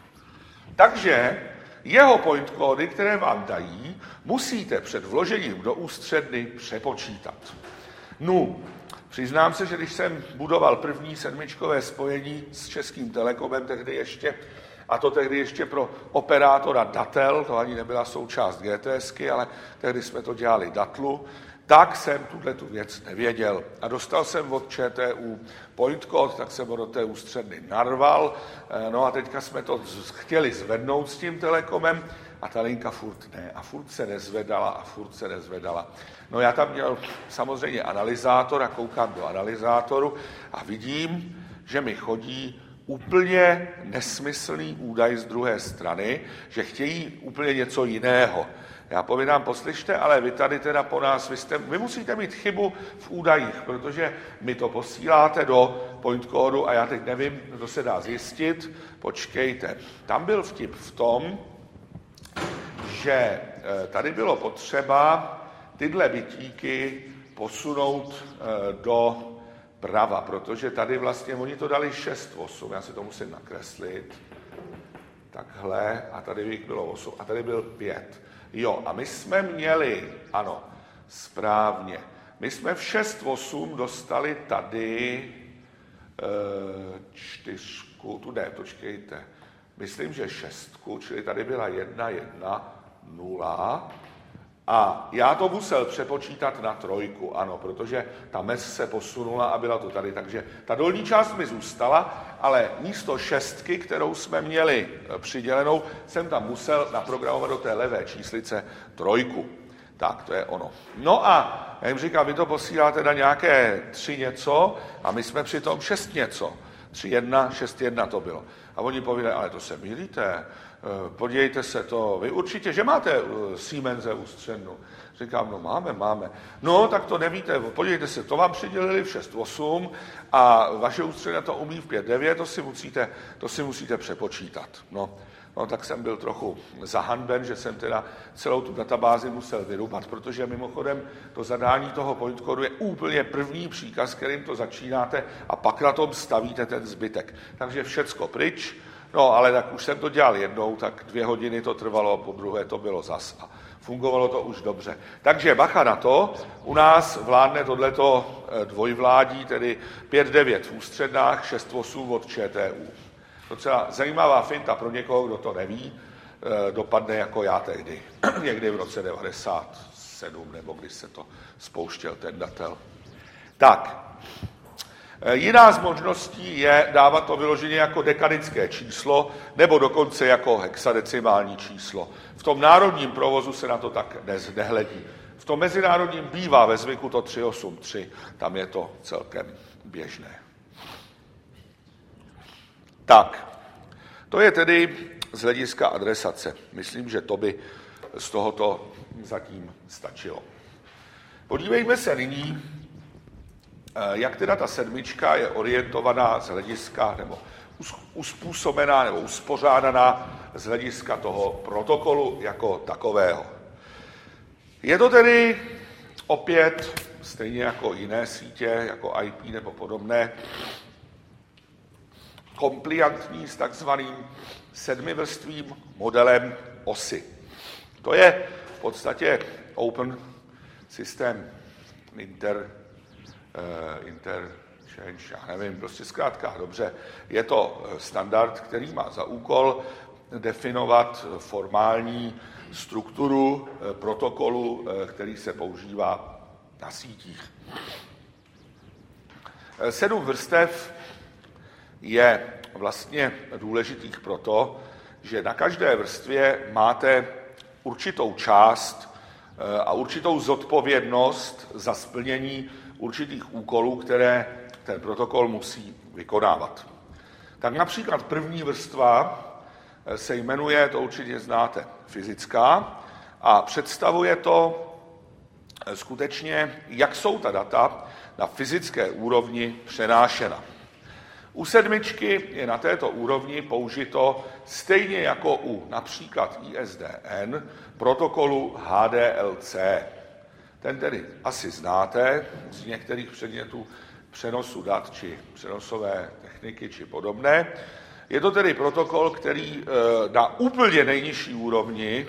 Takže jeho point kódy, které vám dají, musíte před vložením do ústředny přepočítat. No, přiznám se, že když jsem budoval první sedmičkové spojení s Českým Telekomem, tehdy ještě, a to tehdy ještě pro operátora Datel, to ani nebyla součást GTSky, ale tehdy jsme to dělali Datlu, tak jsem tuto věc nevěděl. A dostal jsem od ČTÚ point kód, tak jsem ho do té ústředny narval. No a teďka jsme to chtěli zvednout s tím Telekomem a ta linka furt ne. A furt se nezvedala a furt se nezvedala. No já tam měl samozřejmě analyzátor a koukám do analyzátoru a vidím, že mi chodí úplně nesmyslný údaj z druhé strany, že chtějí úplně něco jiného. Já povídám, poslyšte, ale vy tady teda po nás, vy, jste, vy musíte mít chybu v údajích, protože mi to posíláte do point kódu a já teď nevím, to se dá zjistit. Počkejte, tam byl vtip v tom, že tady bylo potřeba tyhle bitíky posunout do prava, protože tady vlastně oni to dali šest osm, já si to musím nakreslit, takhle, a tady jich bylo osm, a tady byl pět. Jo, a my jsme měli, ano, správně, my jsme v šest osm dostali tady e, čtyřku, tu ne, počkejte, myslím, že šestku, čili tady byla jedna, jedna, nula, a já to musel přepočítat na trojku, ano, protože ta mez se posunula a byla to tady, takže ta dolní část mi zůstala, ale místo šestky, kterou jsme měli přidělenou, jsem tam musel naprogramovat do té levé číslice trojku. Tak, to je ono. No a já jim říkám, vy to posíláte na nějaké tři něco a my jsme přitom šest něco. Tři jedna, šest jedna to bylo. A oni povídají, ale to se mýlíte, podívejte se to, vy určitě, že máte Siemense ústřednu. Říkám, no máme, máme. No, tak to nevíte, podívejte se, to vám přidělili v šest osm a vaše ústředna to umí v pět devět, to si musíte, to si musíte přepočítat. No, no, tak jsem byl trochu zahanben, že jsem teda celou tu databázi musel vyrubat, protože mimochodem to zadání toho point kodu je úplně první příkaz, kterým to začínáte a pak na tom stavíte ten zbytek. Takže všecko pryč, No, ale tak už jsem to dělal jednou, tak dvě hodiny to trvalo, po druhé to bylo zas. A fungovalo to už dobře. Takže bacha na to, u nás vládne tohleto dvojvládí, tedy pět devět v ústřednách, šest osm od ČTÚ. Docela zajímavá finta pro někoho, kdo to neví, dopadne jako já tehdy, někdy v roce devadesát sedm, nebo když se to spouštěl ten datel. Tak, jiná z možností je dávat to vyloženě jako dekadické číslo, nebo dokonce jako hexadecimální číslo. V tom národním provozu se na to tak nehledí. V tom mezinárodním bývá ve zvyku to tři osm tři, tam je to celkem běžné. Tak, to je tedy z hlediska adresace. Myslím, že to by z tohoto zatím stačilo. Podívejme se nyní, jak teda ta sedmička je orientovaná z hlediska, nebo uspůsobená, nebo uspořádaná z hlediska toho protokolu jako takového. Je to tedy opět, stejně jako jiné sítě, jako í pé nebo podobné, kompliantní s takzvaným sedmivrstvým modelem osy. To je v podstatě Open System Inter, uh, Interchange, já nevím, prostě zkrátka, dobře. Je to standard, který má za úkol definovat formální strukturu protokolu, který se používá na sítích. Sedm vrstev je vlastně důležitých proto, že na každé vrstvě máte určitou část a určitou zodpovědnost za splnění určitých úkolů, které ten protokol musí vykonávat. Tak například první vrstva se jmenuje, to určitě znáte, fyzická a představuje to skutečně, jak jsou ta data na fyzické úrovni přenášena. U sedmičky je na této úrovni použito stejně jako u například í es dé en protokolu há dé el cé. Ten tedy asi znáte z některých předmětů přenosu dat či přenosové techniky či podobné. Je to tedy protokol, který na úplně nejnižší úrovni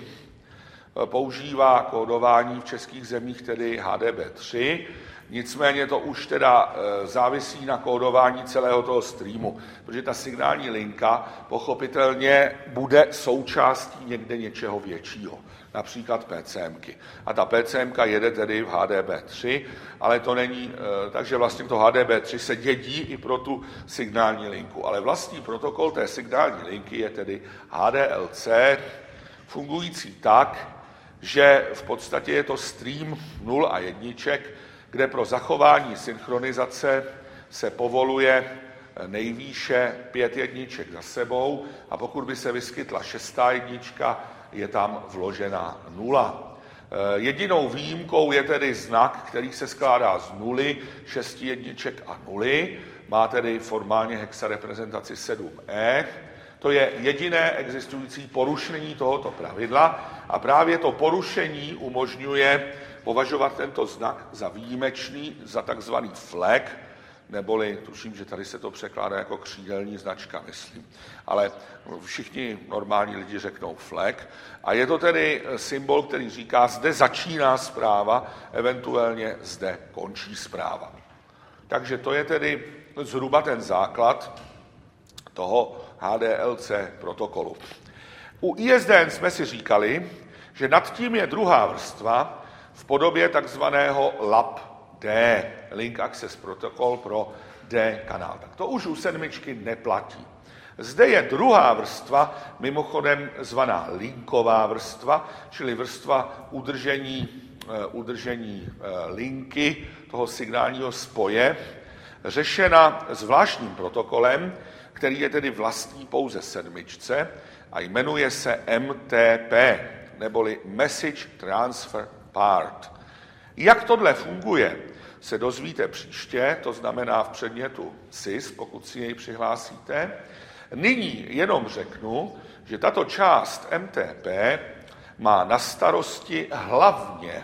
používá kódování v českých zemích, tedy há dé bé tři, nicméně to už teda závisí na kódování celého toho streamu, protože ta signální linka pochopitelně bude součástí někde něčeho většího, například pé cé emky. A ta pé cé emka jede tedy v há dé bé tři, ale to není, takže vlastně to há dé bé tři se dědí i pro tu signální linku, ale vlastní protokol té signální linky je tedy há dé el cé, fungující tak, že v podstatě je to stream nul a jedniček, kde pro zachování synchronizace se povoluje nejvýše pět jedniček za sebou a pokud by se vyskytla šestá jednička, je tam vložena nula. Jedinou výjimkou je tedy znak, který se skládá z nuly, šesti jedniček a nuly, má tedy formálně hexareprezentaci sedm é. To je jediné existující porušení tohoto pravidla a právě to porušení umožňuje považovat tento znak za výjimečný, za takzvaný flag, neboli tuším, že tady se to překládá jako křídelní značka, myslím. Ale všichni normální lidi řeknou flag. A je to tedy symbol, který říká, zde začíná zpráva, eventuálně zde končí zpráva. Takže to je tedy zhruba ten základ toho há dé el cé protokolu. U í es dé en jsme si říkali, že nad tím je druhá vrstva v podobě takzvaného lab D, Link Access Protocol pro D kanál. Tak to už u sedmičky neplatí. Zde je druhá vrstva, mimochodem zvaná linková vrstva, čili vrstva udržení, udržení linky toho signálního spoje, řešena zvláštním protokolem, který je tedy vlastní pouze sedmičce a jmenuje se em té pé, neboli Message Transfer Part. Jak tohle funguje, se dozvíte příště, to znamená v předmětu S I S, pokud si jej přihlásíte. Nyní jenom řeknu, že tato část em té pé má na starosti hlavně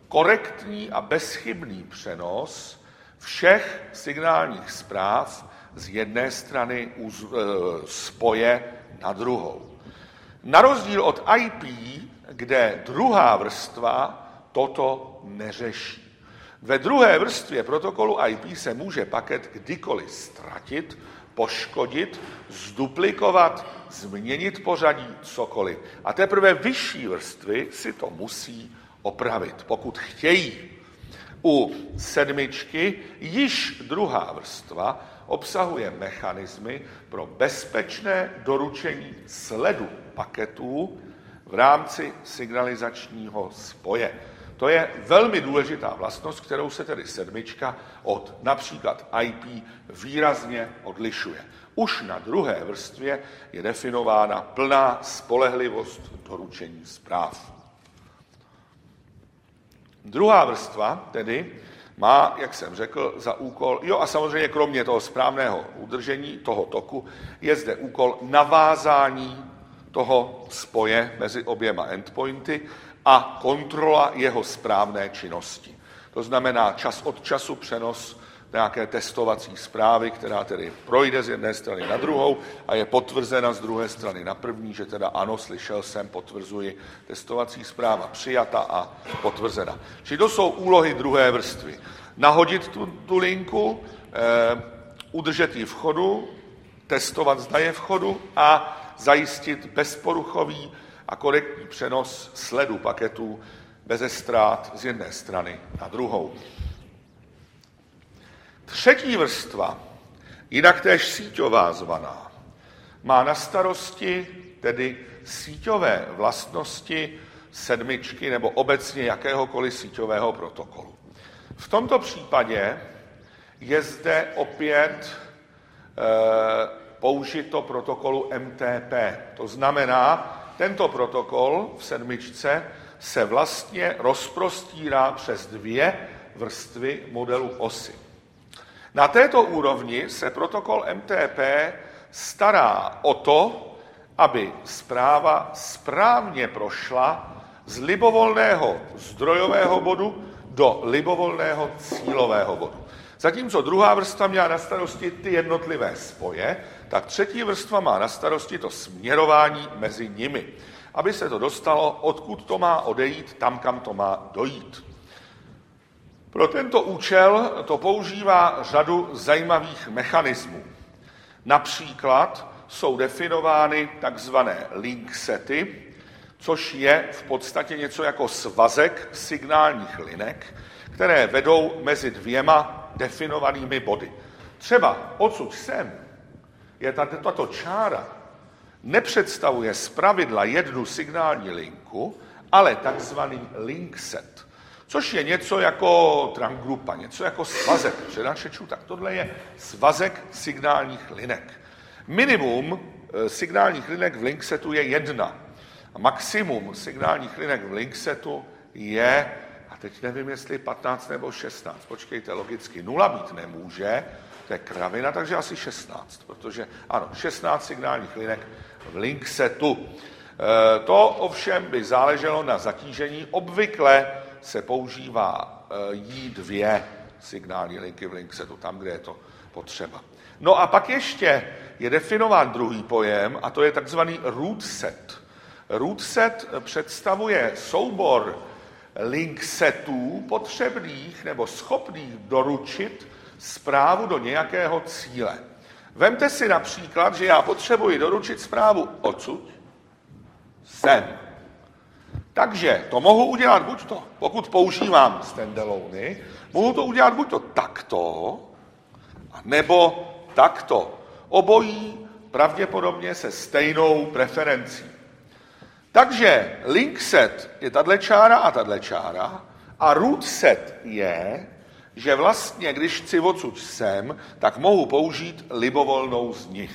korektní a bezchybný přenos všech signálních zpráv z jedné strany spoje na druhou. Na rozdíl od í pé, kde druhá vrstva toto neřeší. Ve druhé vrstvě protokolu í pé se může paket kdykoliv ztratit, poškodit, zduplikovat, změnit pořadí, cokoliv. A teprve vyšší vrstvy si to musí opravit, pokud chtějí. U sedmičky již druhá vrstva obsahuje mechanismy pro bezpečné doručení sledu paketů v rámci signalizačního spoje. To je velmi důležitá vlastnost, kterou se tedy sedmička od například í pé výrazně odlišuje. Už na druhé vrstvě je definována plná spolehlivost doručení zpráv. Druhá vrstva tedy má, jak jsem řekl, za úkol, jo a samozřejmě kromě toho správného udržení toho toku, je zde úkol navázání toho spoje mezi oběma endpointy a kontrola jeho správné činnosti. To znamená čas od času přenos nějaké testovací zprávy, která tedy projde z jedné strany na druhou a je potvrzena z druhé strany na první, že teda ano, slyšel jsem, potvrzuji, testovací zpráva přijata a potvrzena. Čili to jsou úlohy druhé vrstvy. Nahodit tu, tu linku, eh, udržet ji v chodu, testovat, zda je v chodu a zajistit bezporuchový a korektní přenos sledu paketů beze ztrát z jedné strany na druhou. Třetí vrstva, jinak též síťová zvaná, má na starosti tedy síťové vlastnosti sedmičky nebo obecně jakéhokoliv síťového protokolu. V tomto případě je zde opět e, použito protokolu em té pé. To znamená, tento protokol v sedmičce se vlastně rozprostírá přes dvě vrstvy modelu osy. Na této úrovni se protokol em té pé stará o to, aby zpráva správně prošla z libovolného zdrojového bodu do libovolného cílového bodu. Zatímco druhá vrstva měla na starosti ty jednotlivé spoje, tak třetí vrstva má na starosti to směrování mezi nimi, aby se to dostalo, odkud to má odejít, tam, kam to má dojít. Pro tento účel to používá řadu zajímavých mechanismů. Například jsou definovány takzvané link sety, což je v podstatě něco jako svazek signálních linek, které vedou mezi dvěma definovanými body. Třeba odsud sem je tato čára, nepředstavuje zpravidla jednu signální linku, ale takzvaný link set, což je něco jako trangrupa, něco jako svazek předačečů, tak tohle je svazek signálních linek. Minimum signálních linek v link setu je jedna. A maximum signálních linek v link setu je, a teď nevím, jestli patnáct nebo šestnáct, počkejte, logicky nula být nemůže, to je kravina, takže asi šestnáct, protože ano, šestnáct signálních linek v link setu. E, to ovšem by záleželo na zatížení. Obvykle se používá e, jí dvě signální linky v link setu, tam, kde je to potřeba. No a pak ještě je definován druhý pojem, a to je takzvaný root set. Root set představuje soubor link setů potřebných nebo schopných doručit zprávu do nějakého cíle. Vemte si například, že já potřebuji doručit zprávu odsud sem. Takže to mohu udělat buď to, pokud používám standalony, mohu to udělat buď to takto, nebo takto. Obojí pravděpodobně se stejnou preferencí. Takže link set je tato čára a tato čára a root set je, že vlastně, když chci odsud sem, tak mohu použít libovolnou z nich.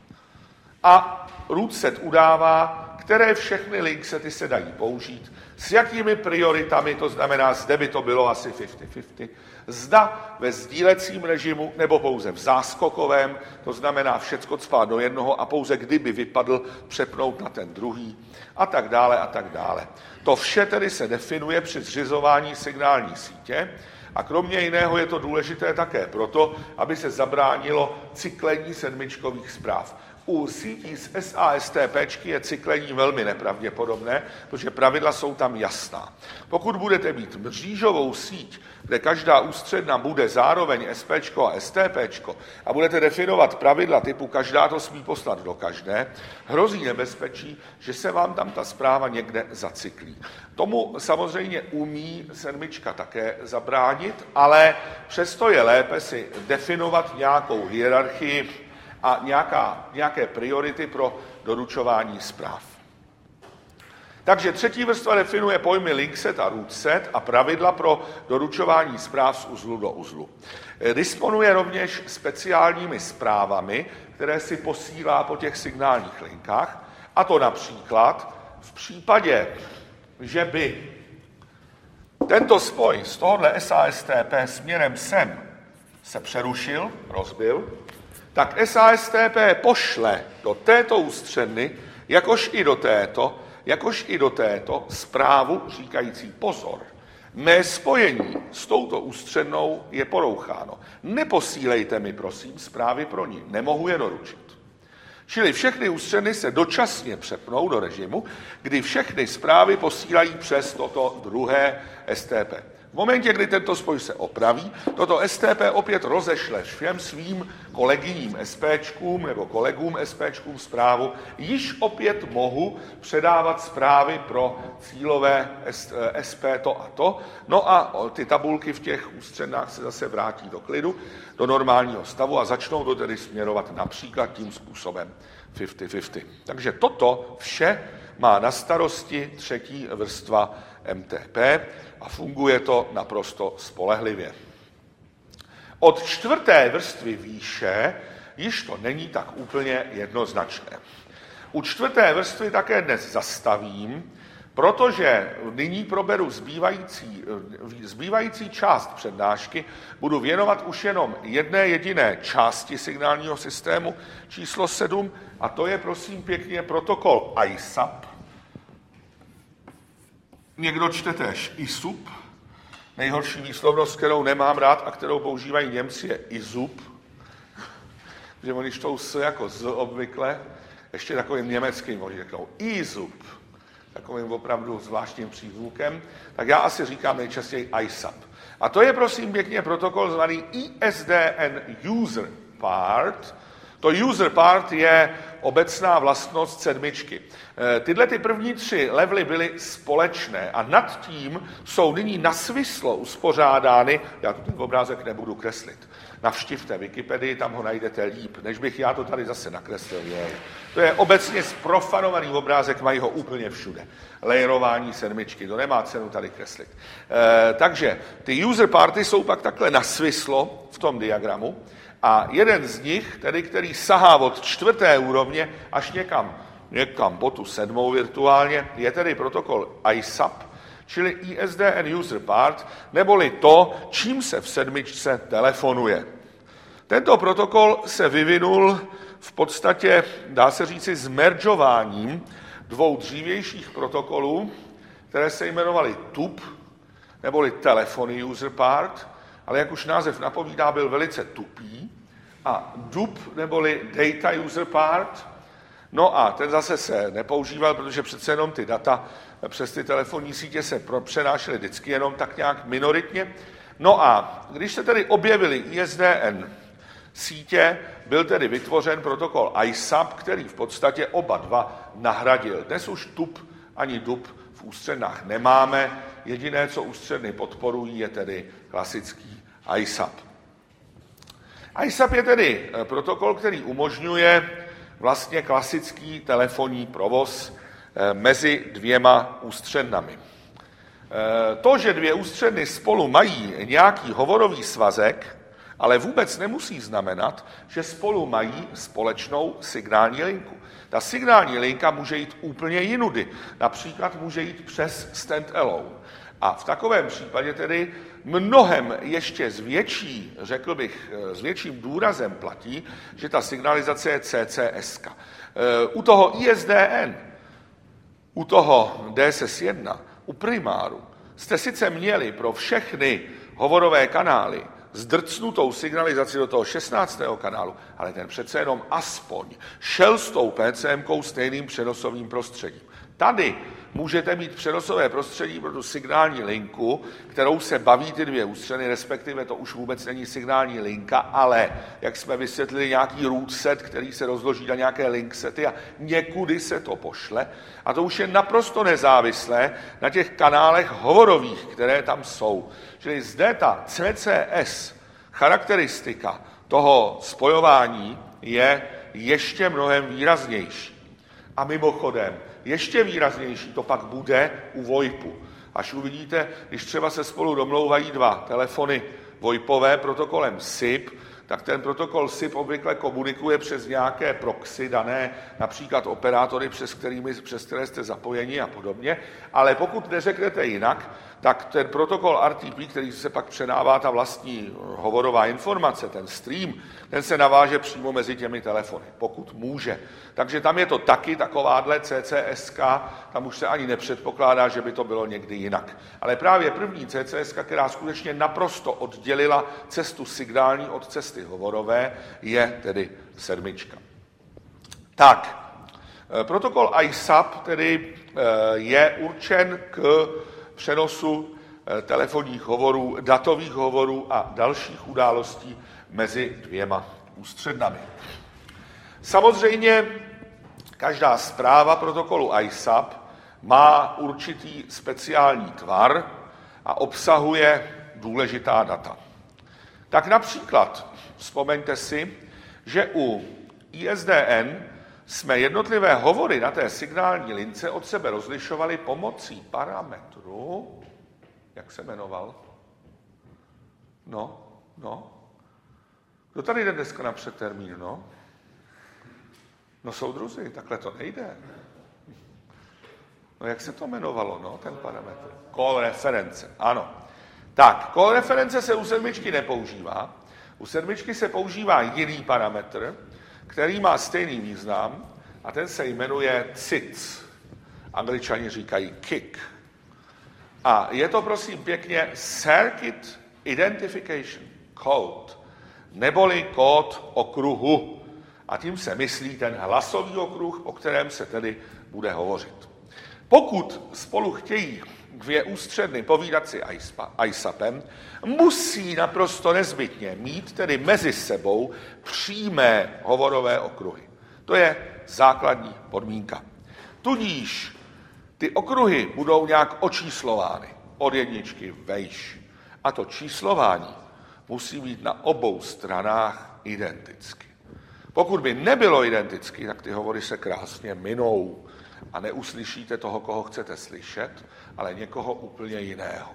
A root set udává, které všechny link sety se dají použít, s jakými prioritami, to znamená, zde by to bylo asi padesát padesát, zda ve sdílecím režimu nebo pouze v záskokovém, to znamená všecko cpát do jednoho a pouze kdyby vypadl, přepnout na ten druhý a tak dále a tak dále. To vše tedy se definuje při zřizování signální sítě A kromě jiného je to důležité také proto, aby se zabránilo cyklení sedmičkových zpráv. U sítí s S A S T P je cyklení velmi nepravděpodobné, protože pravidla jsou tam jasná. Pokud budete mít mřížovou síť, kde každá ústředna bude zároveň S P a S T P a budete definovat pravidla typu každá to smí poslat do každé, hrozí nebezpečí, že se vám tam ta zpráva někde zacyklí. Tomu samozřejmě umí sedmička také zabránit, ale přesto je lépe si definovat nějakou hierarchii a nějaká, nějaké priority pro doručování zpráv. Takže třetí vrstva definuje pojmy link set a root set a pravidla pro doručování zpráv z uzlu do uzlu. Disponuje rovněž speciálními zprávami, které si posílá po těch signálních linkách, a to například v případě, že by tento spoj z tohohle S A S T P směrem sem se přerušil, rozbil, tak S A S T P pošle do této ústředny, jakož i do této, jakož i do této zprávu říkající pozor. Mé spojení s touto ústřednou je poroucháno. Neposílejte mi, prosím, zprávy pro ní. Nemohu je doručit. Čili všechny ústředny se dočasně přepnou do režimu, kdy všechny zprávy posílají přes toto druhé S T P. V momentě, kdy tento spoj se opraví, toto S T P opět rozešle všem svým kolegyním SPčkům nebo kolegům SPčkům zprávu, již opět mohu předávat zprávy pro cílové S P to a to, no a ty tabulky v těch ústřednách se zase vrátí do klidu, do normálního stavu a začnou to tedy směrovat například tím způsobem padesát padesát. Takže toto vše má na starosti třetí vrstva M T P a funguje to naprosto spolehlivě. Od čtvrté vrstvy výše již to není tak úplně jednoznačné. U čtvrté vrstvy také dnes zastavím, protože nyní proberu zbývající, zbývající část přednášky, budu věnovat už jenom jedné jediné části signálního systému číslo sedm, a to je, prosím pěkně, protokol I S A P. Někdo čte též I S U P. Nejhorší výslovnost, kterou nemám rád a kterou používají Němci, je I S U P. Že oni čtou S jako Z obvykle, ještě takovým německým, oni řeknou I S U P, takovým opravdu zvláštním přízvukem, tak já asi říkám nejčastěji I S A P. A to je, prosím pěkně, protokol zvaný I S D N User Part. To user part je obecná vlastnost sedmičky. Tyhle ty první tři levely byly společné a nad tím jsou nyní nasvislo uspořádány, já tu ten obrázek nebudu kreslit, navštivte Wikipedii, tam ho najdete líp, než bych já to tady zase nakreslil. Je. To je obecně zprofanovaný obrázek, mají ho úplně všude. Layerování sedmičky, to nemá cenu tady kreslit. E, takže ty user party jsou pak takhle nasvislo v tom diagramu, a jeden z nich, tedy který sahá od čtvrté úrovně až někam, někam po tu sedmou virtuálně, je tedy protokol I S A P, čili I S D N User Part, neboli to, čím se v sedmičce telefonuje. Tento protokol se vyvinul v podstatě, dá se říci, zmeržováním dvou dřívějších protokolů, které se jmenovaly T U P, neboli Telephony User Part, ale jak už název napovídá, byl velice tupý, a D U P neboli Data User Part. No a ten zase se nepoužíval, protože přece jenom ty data přes ty telefonní sítě se přenášely vždycky jenom tak nějak minoritně. No a když se tedy objevily I S D N sítě, byl tedy vytvořen protokol I S A P, který v podstatě oba dva nahradil. Dnes už T U P ani D U P v ústřednách nemáme, jediné, co ústředny podporují, je tedy klasický I S A P. I S A P je tedy protokol, který umožňuje vlastně klasický telefonní provoz mezi dvěma ústřednami. To, že dvě ústředny spolu mají nějaký hovorový svazek, ale vůbec nemusí znamenat, že spolu mají společnou signální linku. Ta signální linka může jít úplně jinudy. Například může jít přes stand-alone. A v takovém případě tedy mnohem ještě s větší, řekl bych, s větším důrazem platí, že ta signalizace je C C S. U toho I S D N, u toho D S S jedna, u primáru, jste sice měli pro všechny hovorové kanály s drcnutou signalizaci do toho šestnáctého kanálu, ale ten přece jenom aspoň šel s tou PCMkou stejným přenosovým prostředím. Tady můžete mít přenosové prostředí pro tu signální linku, kterou se baví ty dvě ústřeny, respektive to už vůbec není signální linka, ale, jak jsme vysvětlili, nějaký root set, který se rozloží na nějaké link sety a někudy se to pošle. A to už je naprosto nezávislé na těch kanálech hovorových, které tam jsou. Čili zde ta C C S charakteristika toho spojování je ještě mnohem výraznější. A mimochodem, ještě výraznější to pak bude u VoIPu. Až uvidíte, když třeba se spolu domlouvají dva telefony VoIPové protokolem S I P, tak ten protokol S I P obvykle komunikuje přes nějaké proxy dané, například operátory, přes, kterými, přes které jste zapojeni a podobně. Ale pokud neřeknete jinak, tak ten protokol R T P, který se pak předává ta vlastní hovorová informace, ten stream, ten se naváže přímo mezi těmi telefony, pokud může. Takže tam je to taky takováhle C C S ka, tam už se ani nepředpokládá, že by to bylo někdy jinak. Ale právě první C C S ka, která skutečně naprosto oddělila cestu signální od cesty hovorové, je tedy sedmička. Tak, protokol I S A P tedy je určen k přenosu telefonních hovorů, datových hovorů a dalších událostí mezi dvěma ústřednami. Samozřejmě každá zpráva protokolu I S A P má určitý speciální tvar a obsahuje důležitá data. Tak například vzpomeňte si, že u I S D N jsme jednotlivé hovory na té signální lince od sebe rozlišovali pomocí parametru, jak se jmenoval? No, no. Kdo tady jde dneska na předtermín, no? No soudruzi, takhle to nejde. No jak se to jmenovalo, no, ten parametr? Call reference, ano. Tak, call reference se u sedmičky nepoužívá. U sedmičky se používá jiný parametr, který má stejný význam a ten se jmenuje C I C. Angličani říkají kick. A je to prosím pěkně Circuit Identification Code, neboli kód okruhu. A tím se myslí ten hlasový okruh, o kterém se tedy bude hovořit. Pokud spolu chtějí dvě ústředny povídat si I S A Pem, musí naprosto nezbytně mít tedy mezi sebou přímé hovorové okruhy. To je základní podmínka. Tudíž ty okruhy budou nějak očíslovány od jedničky vejš. A to číslování musí být na obou stranách identicky. Pokud by nebylo identicky, tak ty hovory se krásně minou a neuslyšíte toho, koho chcete slyšet, ale někoho úplně jiného.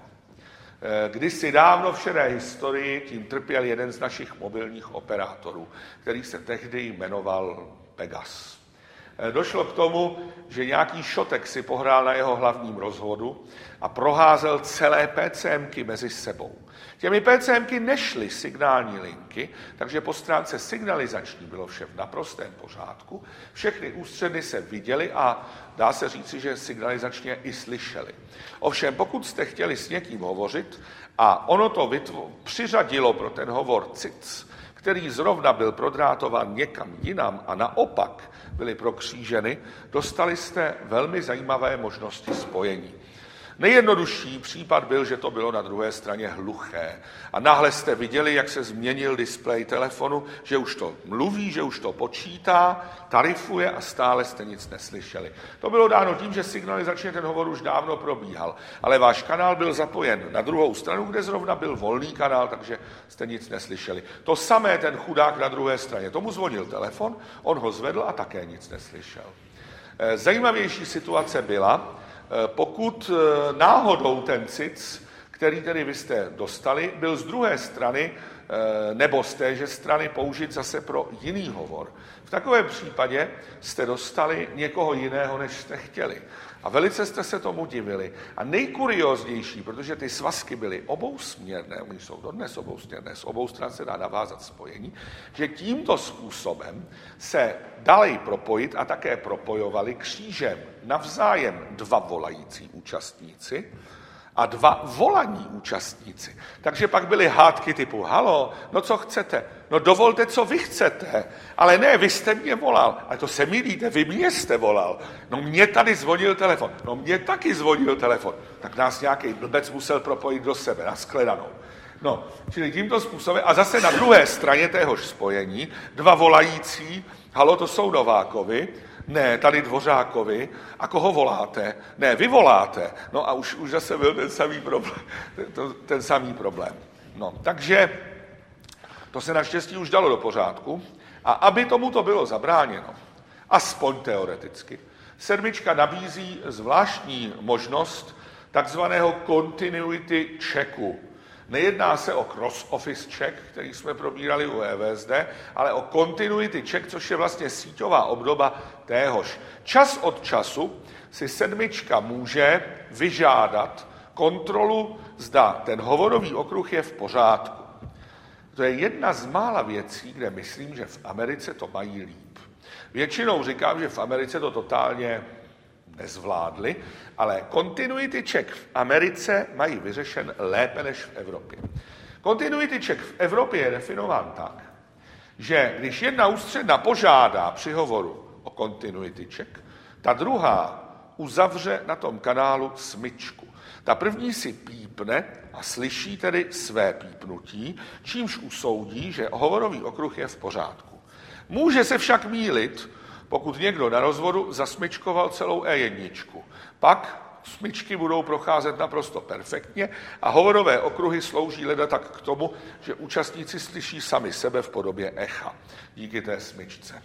Kdysi dávno v šedé historii tím trpěl jeden z našich mobilních operátorů, který se tehdy jmenoval Pegas. Došlo k tomu, že nějaký šotek si pohrál na jeho hlavním rozvodu a proházel celé PCMky mezi sebou. Těmi PCMky nešly signální linky, takže po stránce signalizační bylo vše v naprostém pořádku. Všechny ústředy se viděly a dá se říci, že signalizačně i slyšeli. Ovšem, pokud jste chtěli s někým hovořit a ono to vytvo- přiřadilo pro ten hovor C I C, který zrovna byl prodrátován někam jinam a naopak byly prokříženy, dostali jste velmi zajímavé možnosti spojení. Nejjednodušší případ byl, že to bylo na druhé straně hluché. A náhle jste viděli, jak se změnil displej telefonu, že už to mluví, že už to počítá, tarifuje a stále jste nic neslyšeli. To bylo dáno tím, že signalizačně ten hovor už dávno probíhal, ale váš kanál byl zapojen na druhou stranu, kde zrovna byl volný kanál, takže jste nic neslyšeli. To samé ten chudák na druhé straně. Tomu zvonil telefon, on ho zvedl a také nic neslyšel. Zajímavější situace byla, pokud náhodou ten C I C, který tedy vy jste dostali, byl z druhé strany nebo z téže strany použit zase pro jiný hovor. V takovém případě jste dostali někoho jiného, než jste chtěli. A velice jste se tomu divili. A nejkurioznější, protože ty svazky byly obousměrné, oni jsou dodnes obousměrné, z obou stran se dá navázat spojení, že tímto způsobem se dali propojit a také propojovali křížem navzájem dva volající účastníci a dva volaní účastníci. Takže pak byly hádky typu, halo, no co chcete? No dovolte, co vy chcete. Ale ne, vy jste mě volal. Ale to se milíte, vy mě jste volal. No mě tady zvonil telefon. No mě taky zvonil telefon. Tak nás nějaký blbec musel propojit do sebe, na shledanou. No, čili tímto způsobem. A zase na druhé straně téhož spojení dva volající, halo, to jsou Novákovi, ne, tady Dvořákovi. A koho voláte? Ne, vy voláte. No a už, už zase byl ten samý problém. Ten, ten samý problém. No, takže to se naštěstí už dalo do pořádku. A aby tomuto bylo zabráněno, aspoň teoreticky, sedmička nabízí zvláštní možnost takzvaného continuity checku. Nejedná se o cross-office check, který jsme probírali u E V S D, ale o continuity check, což je vlastně síťová obdoba téhož. Čas od času si sedmička může vyžádat kontrolu, zda ten hovorový okruh je v pořádku. To je jedna z mála věcí, kde myslím, že v Americe to mají líp. Většinou říkám, že v Americe to totálně nezvládli, ale continuity check v Americe mají vyřešen lépe než v Evropě. Continuity check v Evropě je definován tak, že když jedna ústředna požádá při hovoru o continuity check, ta druhá uzavře na tom kanálu smyčku. Ta první si pípne a slyší tedy své pípnutí, čímž usoudí, že hovorový okruh je v pořádku. Může se však mýlit, pokud někdo na rozvodu zasmyčkoval celou E jedna. Pak smyčky budou procházet naprosto perfektně a hovorové okruhy slouží leda tak k tomu, že účastníci slyší sami sebe v podobě echa díky té smyčce.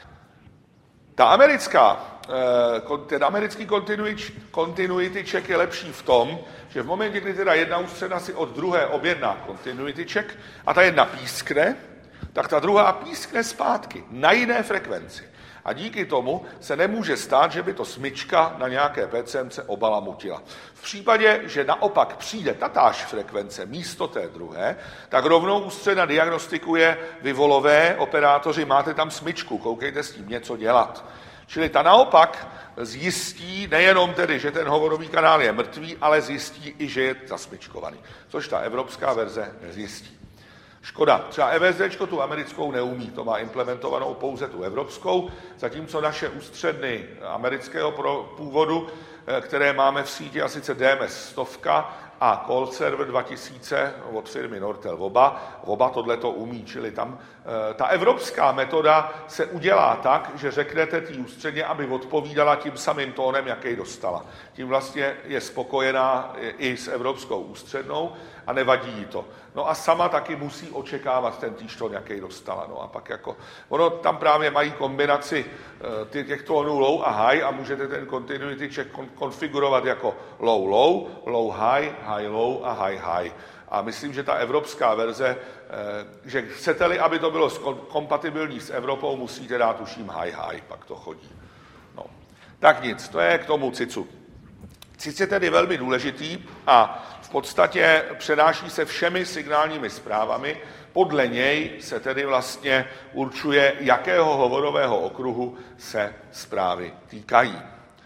Ta americká, ten americký continuity check je lepší v tom, že v momentě, kdy teda jedna ústředna si od druhé objedná continuity check a ta jedna pískne, tak ta druhá pískne zpátky na jiné frekvenci. A díky tomu se nemůže stát, že by to smyčka na nějaké P C M C obalamutila. V případě, že naopak přijde tatáž frekvence místo té druhé, tak rovnou ústředna diagnostikuje, vy volové operátoři, máte tam smyčku, koukejte s tím něco dělat. Čili ta naopak zjistí nejenom tedy, že ten hovorový kanál je mrtvý, ale zjistí i, že je zasmyčkovaný, což ta evropská verze nezjistí. Škoda. Třeba E V S D tu americkou neumí, to má implementovanou pouze tu evropskou, zatímco naše ústředny amerického původu, které máme v síti, a sice D M S stovka a Call Server dva tisíce od firmy Nortel, oba, oba tohleto umí, čili tam ta evropská metoda se udělá tak, že řeknete té ústředně, aby odpovídala tím samým tónem, jaký dostala. Tím vlastně je spokojená i s evropskou ústřednou a nevadí jí to. No a sama taky musí očekávat ten týž tón, jaký dostala. No a pak jako, ono tam právě mají kombinaci těch tónů low a high a můžete ten continuity check konfigurovat jako low low, low high, high low a high high. A myslím, že ta evropská verze, že chcete-li, aby to bylo kompatibilní s Evropou, musíte dát tuším high high, pak to chodí. No. Tak nic, to je k tomu cicu. Cic je tedy velmi důležitý a v podstatě přenáší se všemi signálními zprávami. Podle něj se tedy vlastně určuje, jakého hovorového okruhu se zprávy týkají.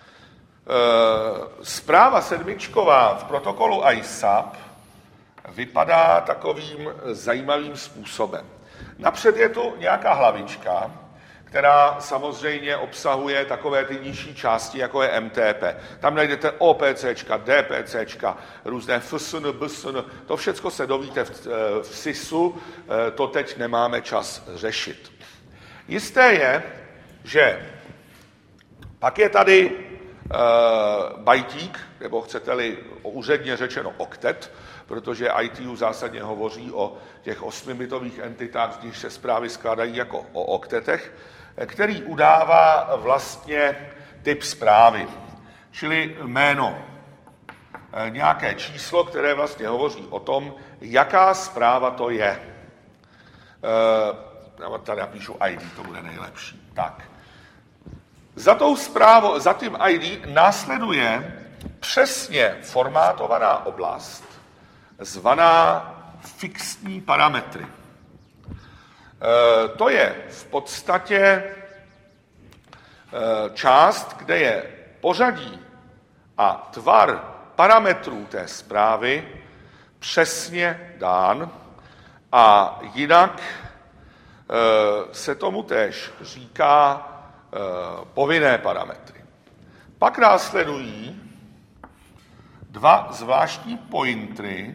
Zpráva sedmičková v protokolu I S A P vypadá takovým zajímavým způsobem. Napřed je tu nějaká hlavička, která samozřejmě obsahuje takové ty nižší části, jako je M T P. Tam najdete OPCčka, DPCčka, různé F S N, B S N, to všechno se dovíte v, v S I S U, to teď nemáme čas řešit. Jisté je, že pak je tady uh, bajtík, nebo chcete-li úředně řečeno oktet, protože I T U zásadně hovoří o těch osmibitových entitách, z nich se zprávy skládají jako o oktetech, který udává vlastně typ zprávy, čili jméno, nějaké číslo, které vlastně hovoří o tom, jaká zpráva to je. Tady napíšu I D, to bude nejlepší. Tak. Za tou zprávou, za tím I D následuje přesně formátovaná oblast, zvaná fixní parametry. E, to je v podstatě e, část, kde je pořadí a tvar parametrů té zprávy přesně dán a jinak e, se tomu též říká e, povinné parametry. Pak následují dva zvláštní pointery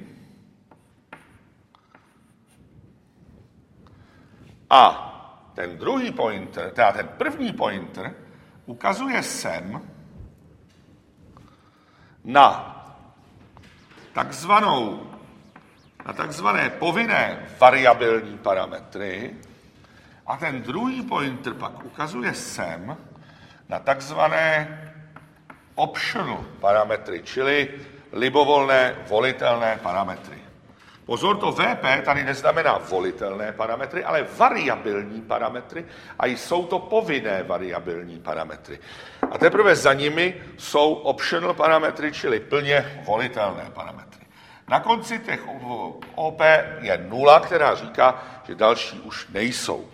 a ten druhý pointer, teda ten první pointer, ukazuje sem na takzvanou, na takzvané povinné variabilní parametry a ten druhý pointer pak ukazuje sem na takzvané optional parametry, čili libovolné volitelné parametry. Pozor, to V P tady neznamená volitelné parametry, ale variabilní parametry a jsou to povinné variabilní parametry. A teprve za nimi jsou optional parametry, čili plně volitelné parametry. Na konci těch O P je nula, která říká, že další už nejsou.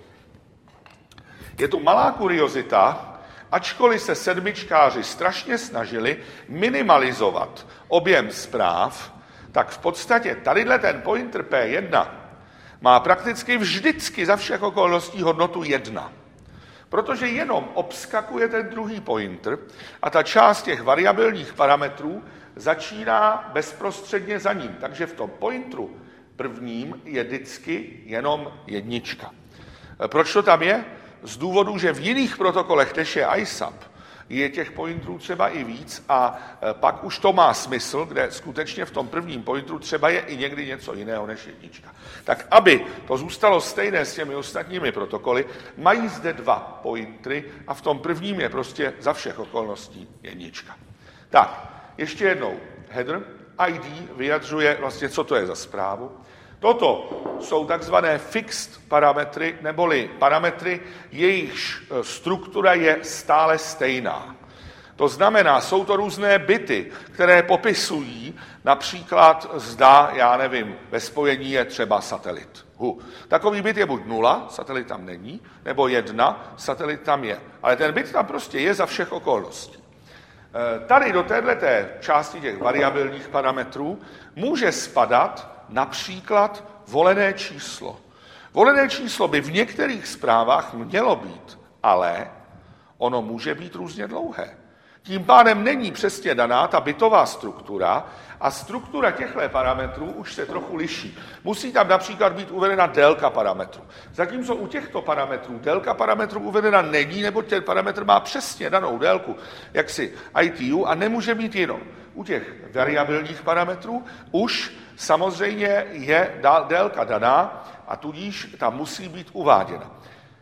Je tu malá kuriozita, ačkoliv se sedmičkáři strašně snažili minimalizovat objem zpráv, tak v podstatě tadyhle ten pointer P jedna má prakticky vždycky za všech okolností hodnotu jedna. Protože jenom obskakuje ten druhý pointer a ta část těch variabilních parametrů začíná bezprostředně za ním. Takže v tom pointeru prvním je vždycky jenom jednička. Proč to tam je? Z důvodu, že v jiných protokolech, než je I S A P, je těch pointerů třeba i víc a pak už to má smysl, kde skutečně v tom prvním pointeru třeba je i někdy něco jiného než jednička. Tak aby to zůstalo stejné s těmi ostatními protokoly, mají zde dva pointery a v tom prvním je prostě za všech okolností jednička. Tak, ještě jednou. Header I D vyjadřuje vlastně, co to je za zprávu. Toto jsou takzvané fixed parametry, neboli parametry, jejichž struktura je stále stejná. To znamená, jsou to různé bity, které popisují například zda, já nevím, ve spojení je třeba satelit. Hu. Takový bit je buď nula, satelit tam není, nebo jedna, satelit tam je. Ale ten bit tam prostě je za všech okolností. Tady do této části těch variabilních parametrů může spadat například volené číslo. Volené číslo by v některých zprávách mělo být, ale ono může být různě dlouhé. Tím pádem není přesně daná ta bitová struktura a struktura těchto parametrů už se trochu liší. Musí tam například být uvedena délka parametru. Zatímco u těchto parametrů délka parametru uvedena není, nebo ten parametr má přesně danou délku, jaksi I T U, a nemůže být jinou. U těch variabilních parametrů už samozřejmě je délka daná a tudíž tam musí být uváděna.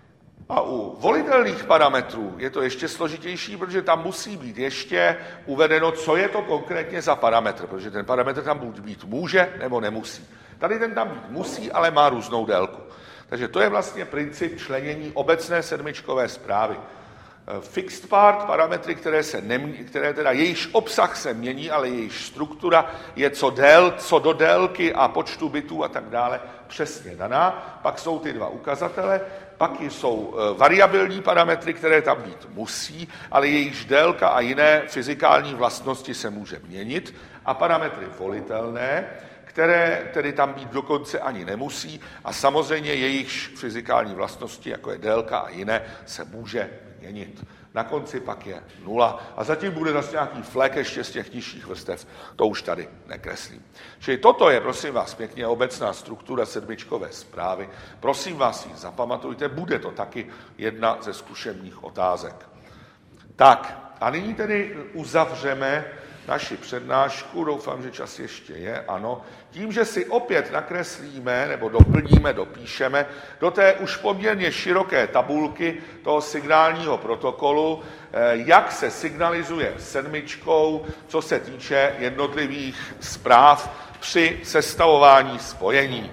A u volitelných parametrů je to ještě složitější, protože tam musí být ještě uvedeno, co je to konkrétně za parametr, protože ten parametr tam buď být může, nebo nemusí. Tady ten tam být musí, ale má různou délku. Takže to je vlastně princip členění obecné sedmičkové zprávy. Fixed part, parametry, které, se nemění, které teda jejíž obsah se mění, ale jejíž struktura je co, dél, co do délky a počtu bitů a tak dále přesně daná. Pak jsou ty dva ukazatele, pak jsou variabilní parametry, které tam být musí, ale jejíž délka a jiné fyzikální vlastnosti se může měnit, a parametry volitelné, které tedy tam být dokonce ani nemusí, a samozřejmě jejich fyzikální vlastnosti, jako je délka a jiné, se může měnit. Na konci pak je nula a zatím bude zase nějaký flek ještě z těch nižších vrstev, to už tady nekreslím. Čili toto je, prosím vás, pěkně obecná struktura sedmičkové zprávy. Prosím vás ji zapamatujte, bude to taky jedna ze zkušebních otázek. Tak, a nyní tedy uzavřeme naši přednášku, doufám, že čas ještě je, ano, tím, že si opět nakreslíme, nebo doplníme, dopíšeme do té už poměrně široké tabulky toho signálního protokolu, jak se signalizuje sedmičkou, co se týče jednotlivých zpráv při sestavování spojení.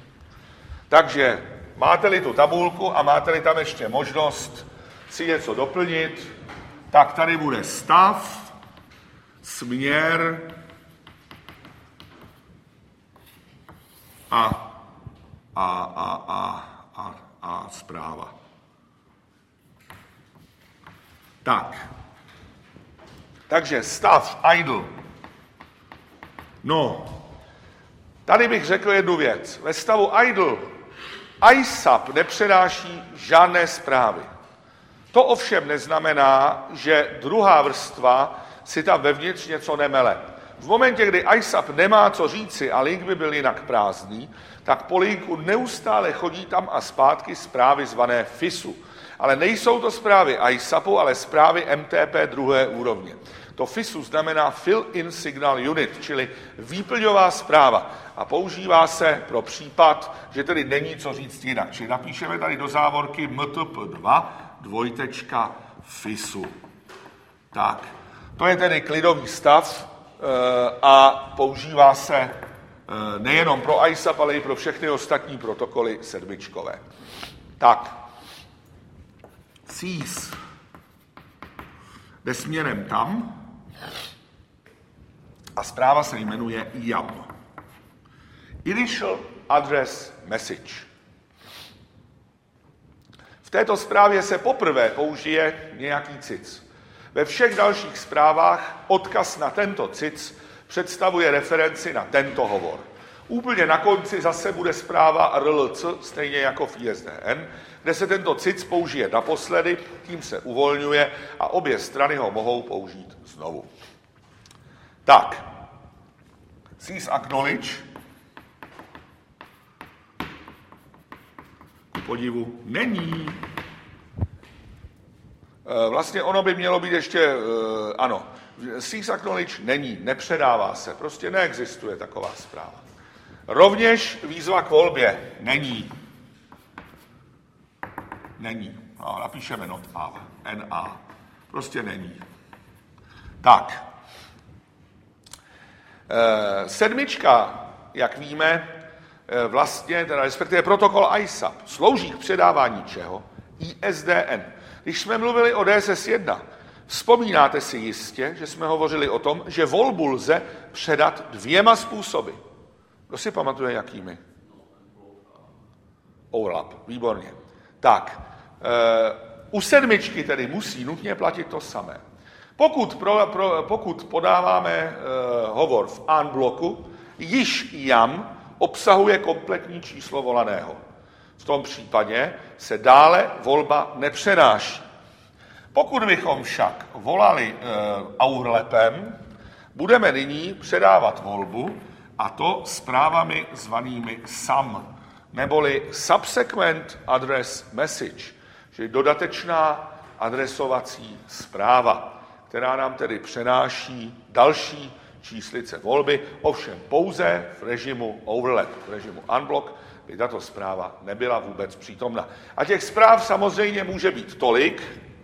Takže máte-li tu tabulku a máte-li tam ještě možnost si něco doplnit, tak tady bude stav, směr a, a, a, a, a, a zpráva. Tak. Takže stav idle No, tady bych řekl jednu věc. Ve stavu idle I S A P nepřenáší žádné zprávy. To ovšem neznamená, že druhá vrstva si tam vevnitř něco nemele. V momentě, kdy I S A P nemá co říci a link by byl jinak prázdný, tak po linku neustále chodí tam a zpátky zprávy zvané F I S U. Ale nejsou to zprávy I S A P u, ale zprávy M T P druhé úrovně. To F I S U znamená Fill-in Signal Unit, čili výplňová zpráva. A používá se pro případ, že tedy není co říct jinak. Čili napíšeme tady do závorky M T P dva dvojtečka F I S U. Tak, to je tedy klidový stav a používá se nejenom pro I S A P, ale i pro všechny ostatní protokoly sedmičkové. Tak, cease jde směrem tam a zpráva se jmenuje Y A M. Initial Address Message. V této zprávě se poprvé použije nějaký C I C. Ve všech dalších zprávách odkaz na tento C I C představuje referenci na tento hovor. Úplně na konci zase bude zpráva R L C, stejně jako v I S D N, kde se tento C I C použije naposledy, tím se uvolňuje a obě strany ho mohou použít znovu. Tak, cease acknowledge, ku podivu, není. Vlastně ono by mělo být ještě, ano, cease acknowledge není, nepředává se, prostě neexistuje taková zpráva. Rovněž výzva k volbě není. Není. No, napíšeme not A, N A. Prostě není. Tak. E, sedmička, jak víme, e, vlastně, teda respektive protokol I S A P, slouží k předávání čeho? I S D N. Když jsme mluvili o D S S jedna, vzpomínáte si jistě, že jsme hovořili o tom, že volbu lze předat dvěma způsoby. Kdo si pamatuje, jakými? Overlap, výborně. Tak, e, u sedmičky tedy musí nutně platit to samé. Pokud, pro, pro, pokud podáváme e, hovor v unbloku, již I A M obsahuje kompletní číslo volaného. V tom případě se dále volba nepřenáší. Pokud bychom však volali e, overlapem, budeme nyní předávat volbu, a to zprávami zvanými S A M, neboli Subsequent Address Message, čili dodatečná adresovací zpráva, která nám tedy přenáší další číslice volby, ovšem pouze v režimu overlap, v režimu unblock, by tato zpráva nebyla vůbec přítomna. A těch zpráv samozřejmě může být tolik,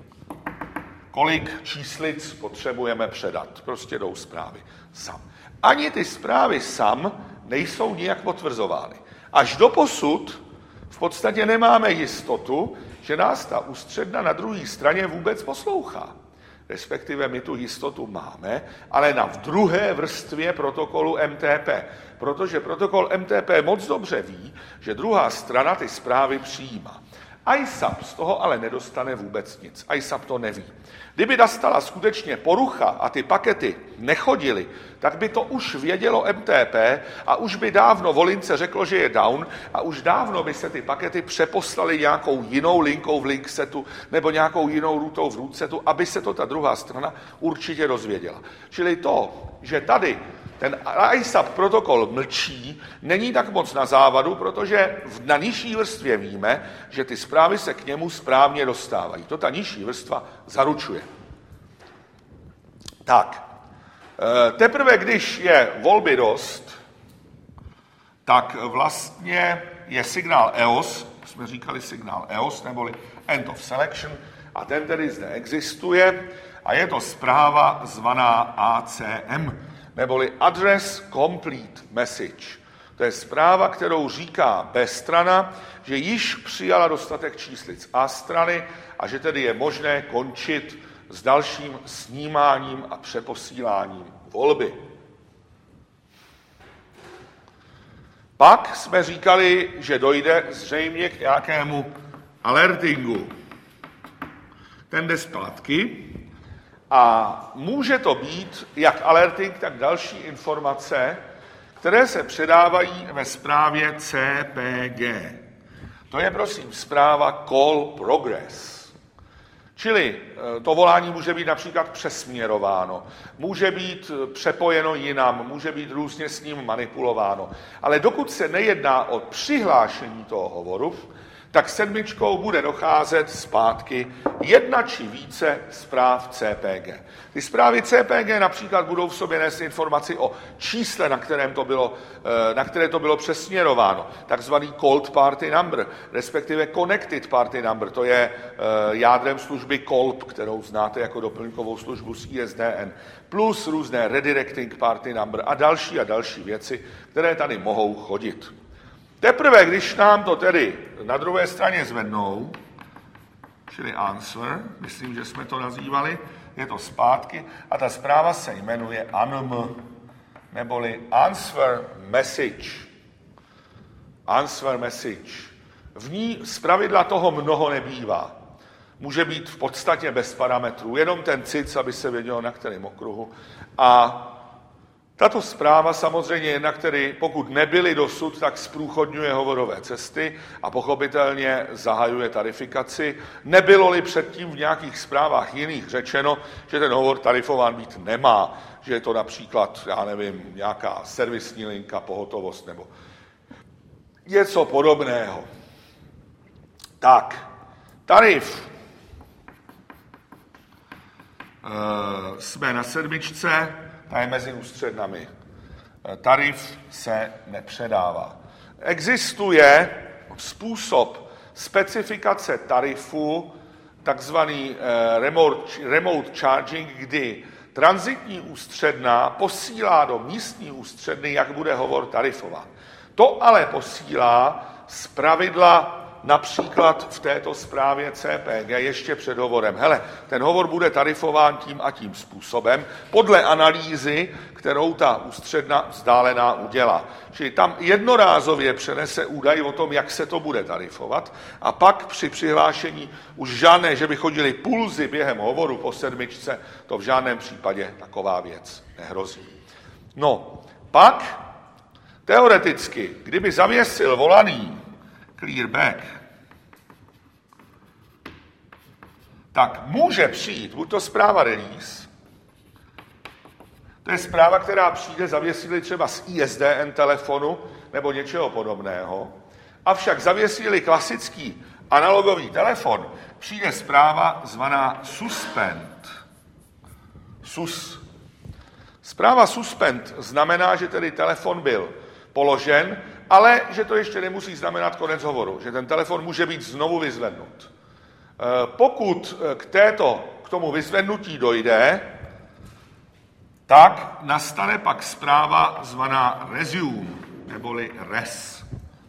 kolik číslic potřebujeme předat. Prostě jdou zprávy S A M. Ani ty zprávy S A M nejsou nijak potvrzovány. Až doposud v podstatě nemáme jistotu, že nás ta ústředna na druhé straně vůbec poslouchá. Respektive my tu jistotu máme, ale na v druhé vrstvě protokolu M T P. Protože protokol M T P moc dobře ví, že druhá strana ty zprávy přijímá. I S A P z toho ale nedostane vůbec nic. I S A P to neví. Kdyby nastala skutečně porucha a ty pakety nechodily, tak by to už vědělo M T P a už by dávno volince řeklo, že je down a už dávno by se ty pakety přeposlaly nějakou jinou linkou v linksetu nebo nějakou jinou rutou v rootsetu, aby se to ta druhá strana určitě dozvěděla. Čili to, že tady ten I S A P protokol mlčí, není tak moc na závadu, protože na nižší vrstvě víme, že ty zprávy se k němu správně dostávají. To ta nižší vrstva zaručuje. Tak, teprve když je volby dost, tak vlastně je signál E O S, jsme říkali signál E O S, neboli End of Selection, a ten tedy zde existuje a je to zpráva zvaná A C M, neboli Address Complete Message. To je zpráva, kterou říká B strana, že již přijala dostatek číslic A strany a že tedy je možné končit s dalším snímáním a přeposíláním volby. Pak jsme říkali, že dojde zřejmě k nějakému alertingu. Ten jde zpátky a může to být jak alerting, tak další informace, které se předávají ve zprávě C P G. To je, prosím, zpráva Call Progress. Čili to volání může být například přesměrováno, může být přepojeno jinam, může být různě s ním manipulováno. Ale dokud se nejedná o přihlášení toho hovoru, tak sedmičkou bude docházet zpátky jedna či více zpráv C P G. Ty zprávy C P G například budou v sobě nést informaci o čísle, na, kterém to bylo, na které to bylo přesměrováno, takzvaný Cold Party Number, respektive Connected Party Number, to je jádrem služby C O L P, kterou znáte jako doplňkovou službu z I S D N, plus různé Redirecting Party Number a další a další věci, které tady mohou chodit. Teprve, když nám to tedy na druhé straně zvednou, čili answer, myslím, že jsme to nazývali, je to zpátky a ta zpráva se jmenuje A N M, neboli Answer Message. Answer Message. V ní zpravidla toho mnoho nebývá. Může být v podstatě bez parametrů, jenom ten cic, aby se vědělo, na kterém okruhu. A tato zpráva samozřejmě jednak tedy, pokud nebyly dosud, tak zprůchodňuje hovorové cesty a pochopitelně zahajuje tarifikaci. Nebylo-li předtím v nějakých zprávách jiných řečeno, že ten hovor tarifován být nemá, že je to například, já nevím, nějaká servisní linka, pohotovost nebo něco podobného. Tak, tarif. E, jsme na sedmičce. Ta je mezi ústřednami. Tarif se nepředává. Existuje způsob specifikace tarifu, takzvaný remote, remote charging, kdy tranzitní ústředna posílá do místní ústředny, jak bude hovor tarifován. To ale posílá zpravidla například v této zprávě C P G ještě před hovorem. Hele, ten hovor bude tarifován tím a tím způsobem podle analýzy, kterou ta ústředna vzdálená udělá. Čili tam jednorázově přenese údaj o tom, jak se to bude tarifovat a pak při přihlášení už žádné, že by chodili pulzy během hovoru po sedmičce, to v žádném případě taková věc nehrozí. No, pak teoreticky, kdyby zavěsil volaný clear back, tak může přijít buď to zpráva release, to je zpráva, která přijde, zavěsili třeba z I S D N telefonu nebo něčeho podobného, avšak zavěsili klasický analogový telefon, přijde zpráva zvaná suspend. Sus. Zpráva suspend znamená, že tedy telefon byl položen, ale že to ještě nemusí znamenat konec hovoru, že ten telefon může být znovu vyzvednut. Pokud k, této, k tomu vyzvednutí dojde, tak nastane pak zpráva zvaná resume, neboli res.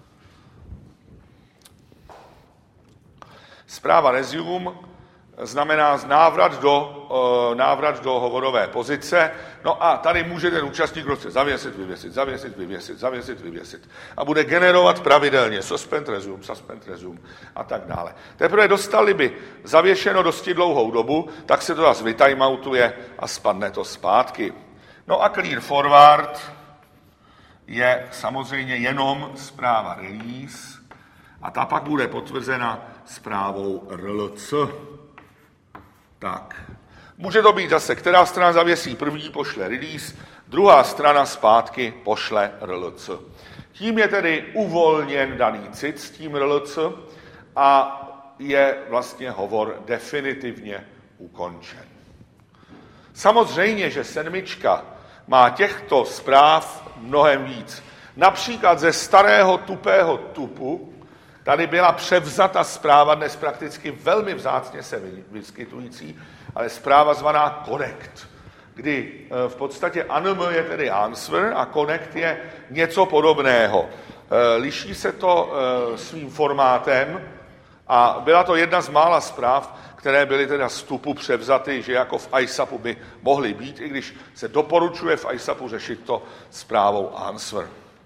Zpráva resume znamená návrat do, návrat do hovorové pozice. No a tady může ten účastník prostě zavěsit, vyvěsit, zavěsit, vyvěsit, zavěsit, vyvěsit. A bude generovat pravidelně suspend resume, suspend resume a tak dále. Teprve dostali by zavěšeno dosti dlouhou dobu, tak se to zase vytimeoutuje a spadne to zpátky. No a clear forward je samozřejmě jenom zpráva release a ta pak bude potvrzena zprávou R L C. Tak, může to být zase, která strana zavěsí první, pošle release, druhá strana zpátky pošle R L C. Tím je tedy uvolněn daný cit s tím R L C a je vlastně hovor definitivně ukončen. Samozřejmě, že sedmička má těchto zpráv mnohem víc. Například ze starého tupého tupu tady byla převzata zpráva, dnes prakticky velmi vzácně se vyskytující, ale zpráva zvaná connect, kdy v podstatě A N M je tedy answer a connect je něco podobného. Liší se to svým formátem a byla to jedna z mála zpráv, které byly teda z tupu převzaty, že jako v I S A P u by mohly být, i když se doporučuje v I S A P u řešit to zprávou answer.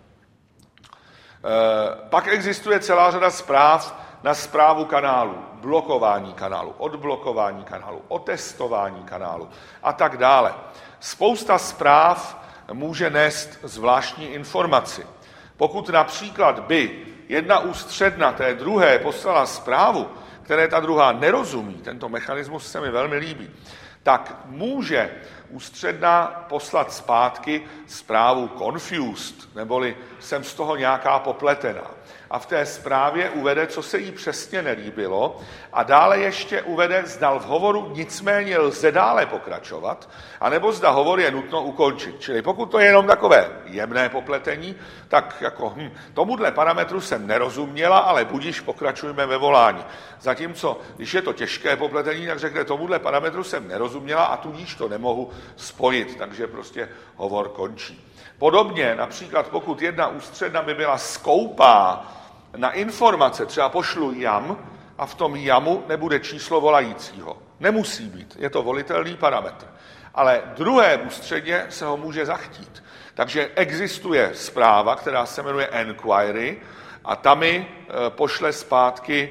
Pak existuje celá řada zpráv na správu kanálu, blokování kanálu, odblokování kanálu, otestování kanálu a tak dále. Spousta zpráv může nést zvláštní informaci. Pokud například by jedna ústředna té druhé poslala zprávu, které ta druhá nerozumí, tento mechanismus se mi velmi líbí, tak může ústředna poslat zpátky zprávu confused, neboli jsem z toho nějaká popletená. A v té zprávě uvede, co se jí přesně nelíbilo a dále ještě uvede, zda v hovoru nicméně lze dále pokračovat, anebo zda hovor je nutno ukončit. Čili pokud to je jenom takové jemné popletení, tak jako hm, tomuhle parametru jsem nerozuměla, ale budiž pokračujme ve volání. Zatímco, když je to těžké popletení, tak řekne, tomuhle parametru jsem nerozuměla a tudíž to nemohu spojit, takže prostě hovor končí. Podobně, například pokud jedna ústředna by byla skoupá na informace, třeba pošlu jam a v tom jamu nebude číslo volajícího. Nemusí být, je to volitelný parametr. Ale druhé ústředně se ho může zachtít. Takže existuje zpráva, která se jmenuje enquiry a tam mi pošle zpátky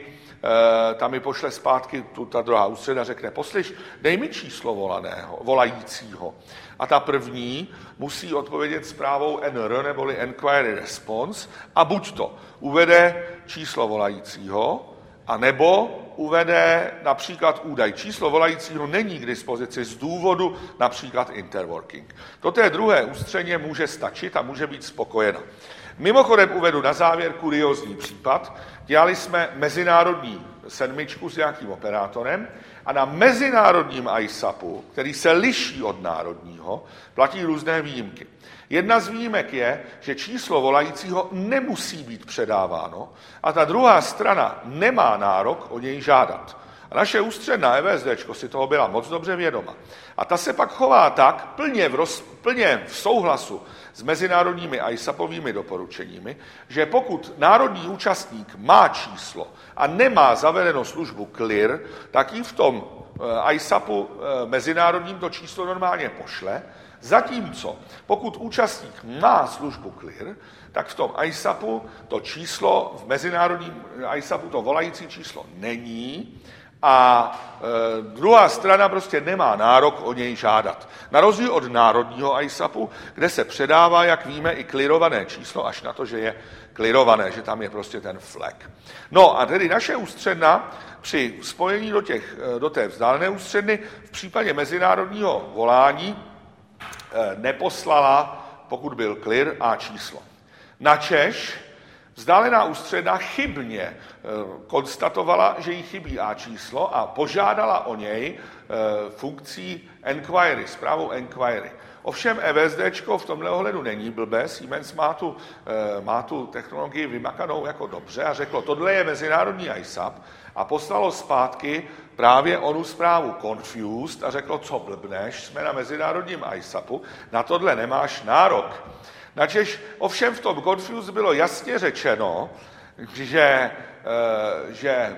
tam mi pošle zpátky tu, ta druhá ústředna řekne, poslyš, dej mi číslo volaného, volajícího. A ta první musí odpovědět zprávou N R, neboli Enquiry Response, a buď to uvede číslo volajícího, a nebo uvede například údaj. Číslo volajícího není k dispozici z důvodu například interworking. Do té druhé ústředně může stačit a může být spokojena. Mimochodem uvedu na závěr kuriózní případ. Dělali jsme mezinárodní sedmičku s nějakým operátorem a na mezinárodním I S A P u, který se liší od národního, platí různé výjimky. Jedna z výjimek je, že číslo volajícího nemusí být předáváno a ta druhá strana nemá nárok o něj žádat. A naše ústředná E V S D si toho byla moc dobře vědoma. A ta se pak chová tak, plně v, roz, plně v souhlasu s mezinárodními I S A P ovými doporučeními, že pokud národní účastník má číslo a nemá zavedeno službu clear, tak ji v tom I S A P u mezinárodním to číslo normálně pošle, zatímco pokud účastník má službu clear, tak v tom I S A P u to číslo, v mezinárodním I S A P u to volající číslo není, a e, druhá strana prostě nemá nárok o něj žádat. Na rozdíl od národního I S A P u, kde se předává, jak víme, i klirované číslo, až na to, že je klirované, že tam je prostě ten flag. No a tedy naše ústředna při spojení do, těch, do té vzdálené ústředny v případě mezinárodního volání e, neposlala, pokud byl clear, A číslo. Načež vzdálená ústředna chybně e, konstatovala, že jí chybí A číslo a požádala o něj e, funkcí enquiry, zprávou enquiry. Ovšem E V S D v tomhle ohledu není blbé, Siemens má tu, e, má tu technologii vymakanou jako dobře a řeklo, tohle je mezinárodní I S A P a poslalo zpátky právě onu zprávu confused a řeklo, co blbneš, jsme na mezinárodním I S A P u, na tohle nemáš nárok. Načež ovšem v tom confused bylo jasně řečeno, že, že,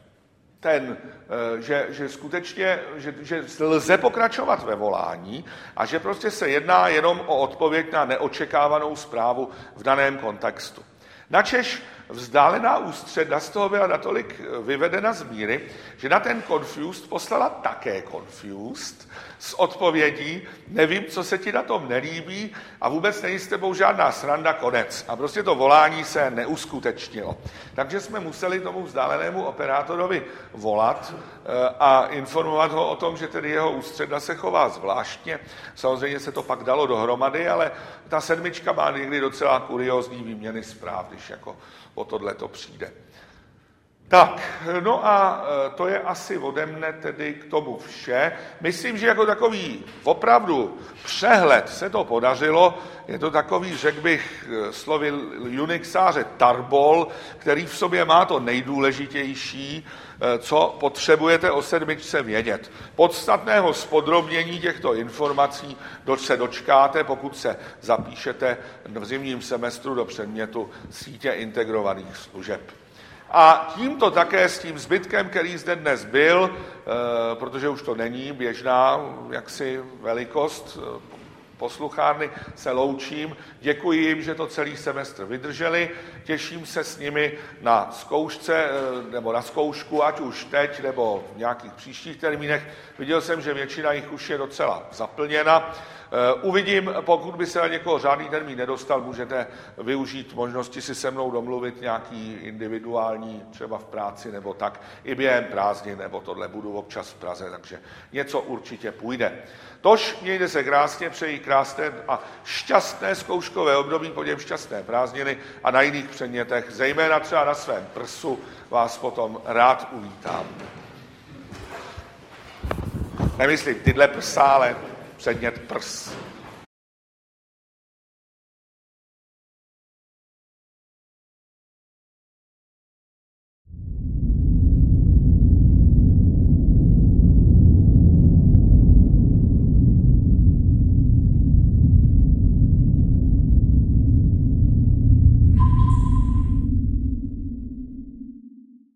ten, že, že skutečně že, že lze pokračovat ve volání a že prostě se jedná jenom o odpověď na neočekávanou zprávu v daném kontextu. Načež vzdálená ústředna z toho byla natolik vyvedena z míry, že na ten confused poslala také confused s odpovědí, nevím, co se ti na tom nelíbí a vůbec není s tebou žádná sranda, konec. A prostě to volání se neuskutečnilo. Takže jsme museli tomu vzdálenému operátorovi volat a informovat ho o tom, že tedy jeho ústředna se chová zvláštně. Samozřejmě se to pak dalo dohromady, ale ta sedmička má někdy docela kuriózní výměny zpráv, když jako o tohle to přijde. Tak, no a to je asi ode mne tedy k tomu vše. Myslím, že jako takový opravdu přehled se to podařilo. Je to takový, řekl bych, slovy Unixáře tarbol, který v sobě má to nejdůležitější, co potřebujete o sedmičce vědět. Podstatného spodrobnění těchto informací se dočkáte, pokud se zapíšete v zimním semestru do předmětu sítě integrovaných služeb. A tímto také s tím zbytkem, který zde dnes byl, e, protože už to není běžná jaksi velikost posluchárny, se loučím. Děkuji jim, že to celý semestr vydrželi. Těším se s nimi na zkoušce, nebo na zkoušku, ať už teď, nebo v nějakých příštích termínech. Viděl jsem, že většina jich už je docela zaplněna. Uvidím, pokud by se na někoho žádný termín nedostal, můžete využít možnosti si se mnou domluvit nějaký individuální, třeba v práci nebo tak, i během prázdnin, nebo tohle budu občas v Praze, takže něco určitě půjde. Tož mějte se krásně, přeji krásné a šťastné zkouškové období, po něm šťastné prázdniny a na jiných předmětech, zejména třeba na svém prsu, vás potom rád uvítám. Nemyslím tyhle prsa, ale předmět prs.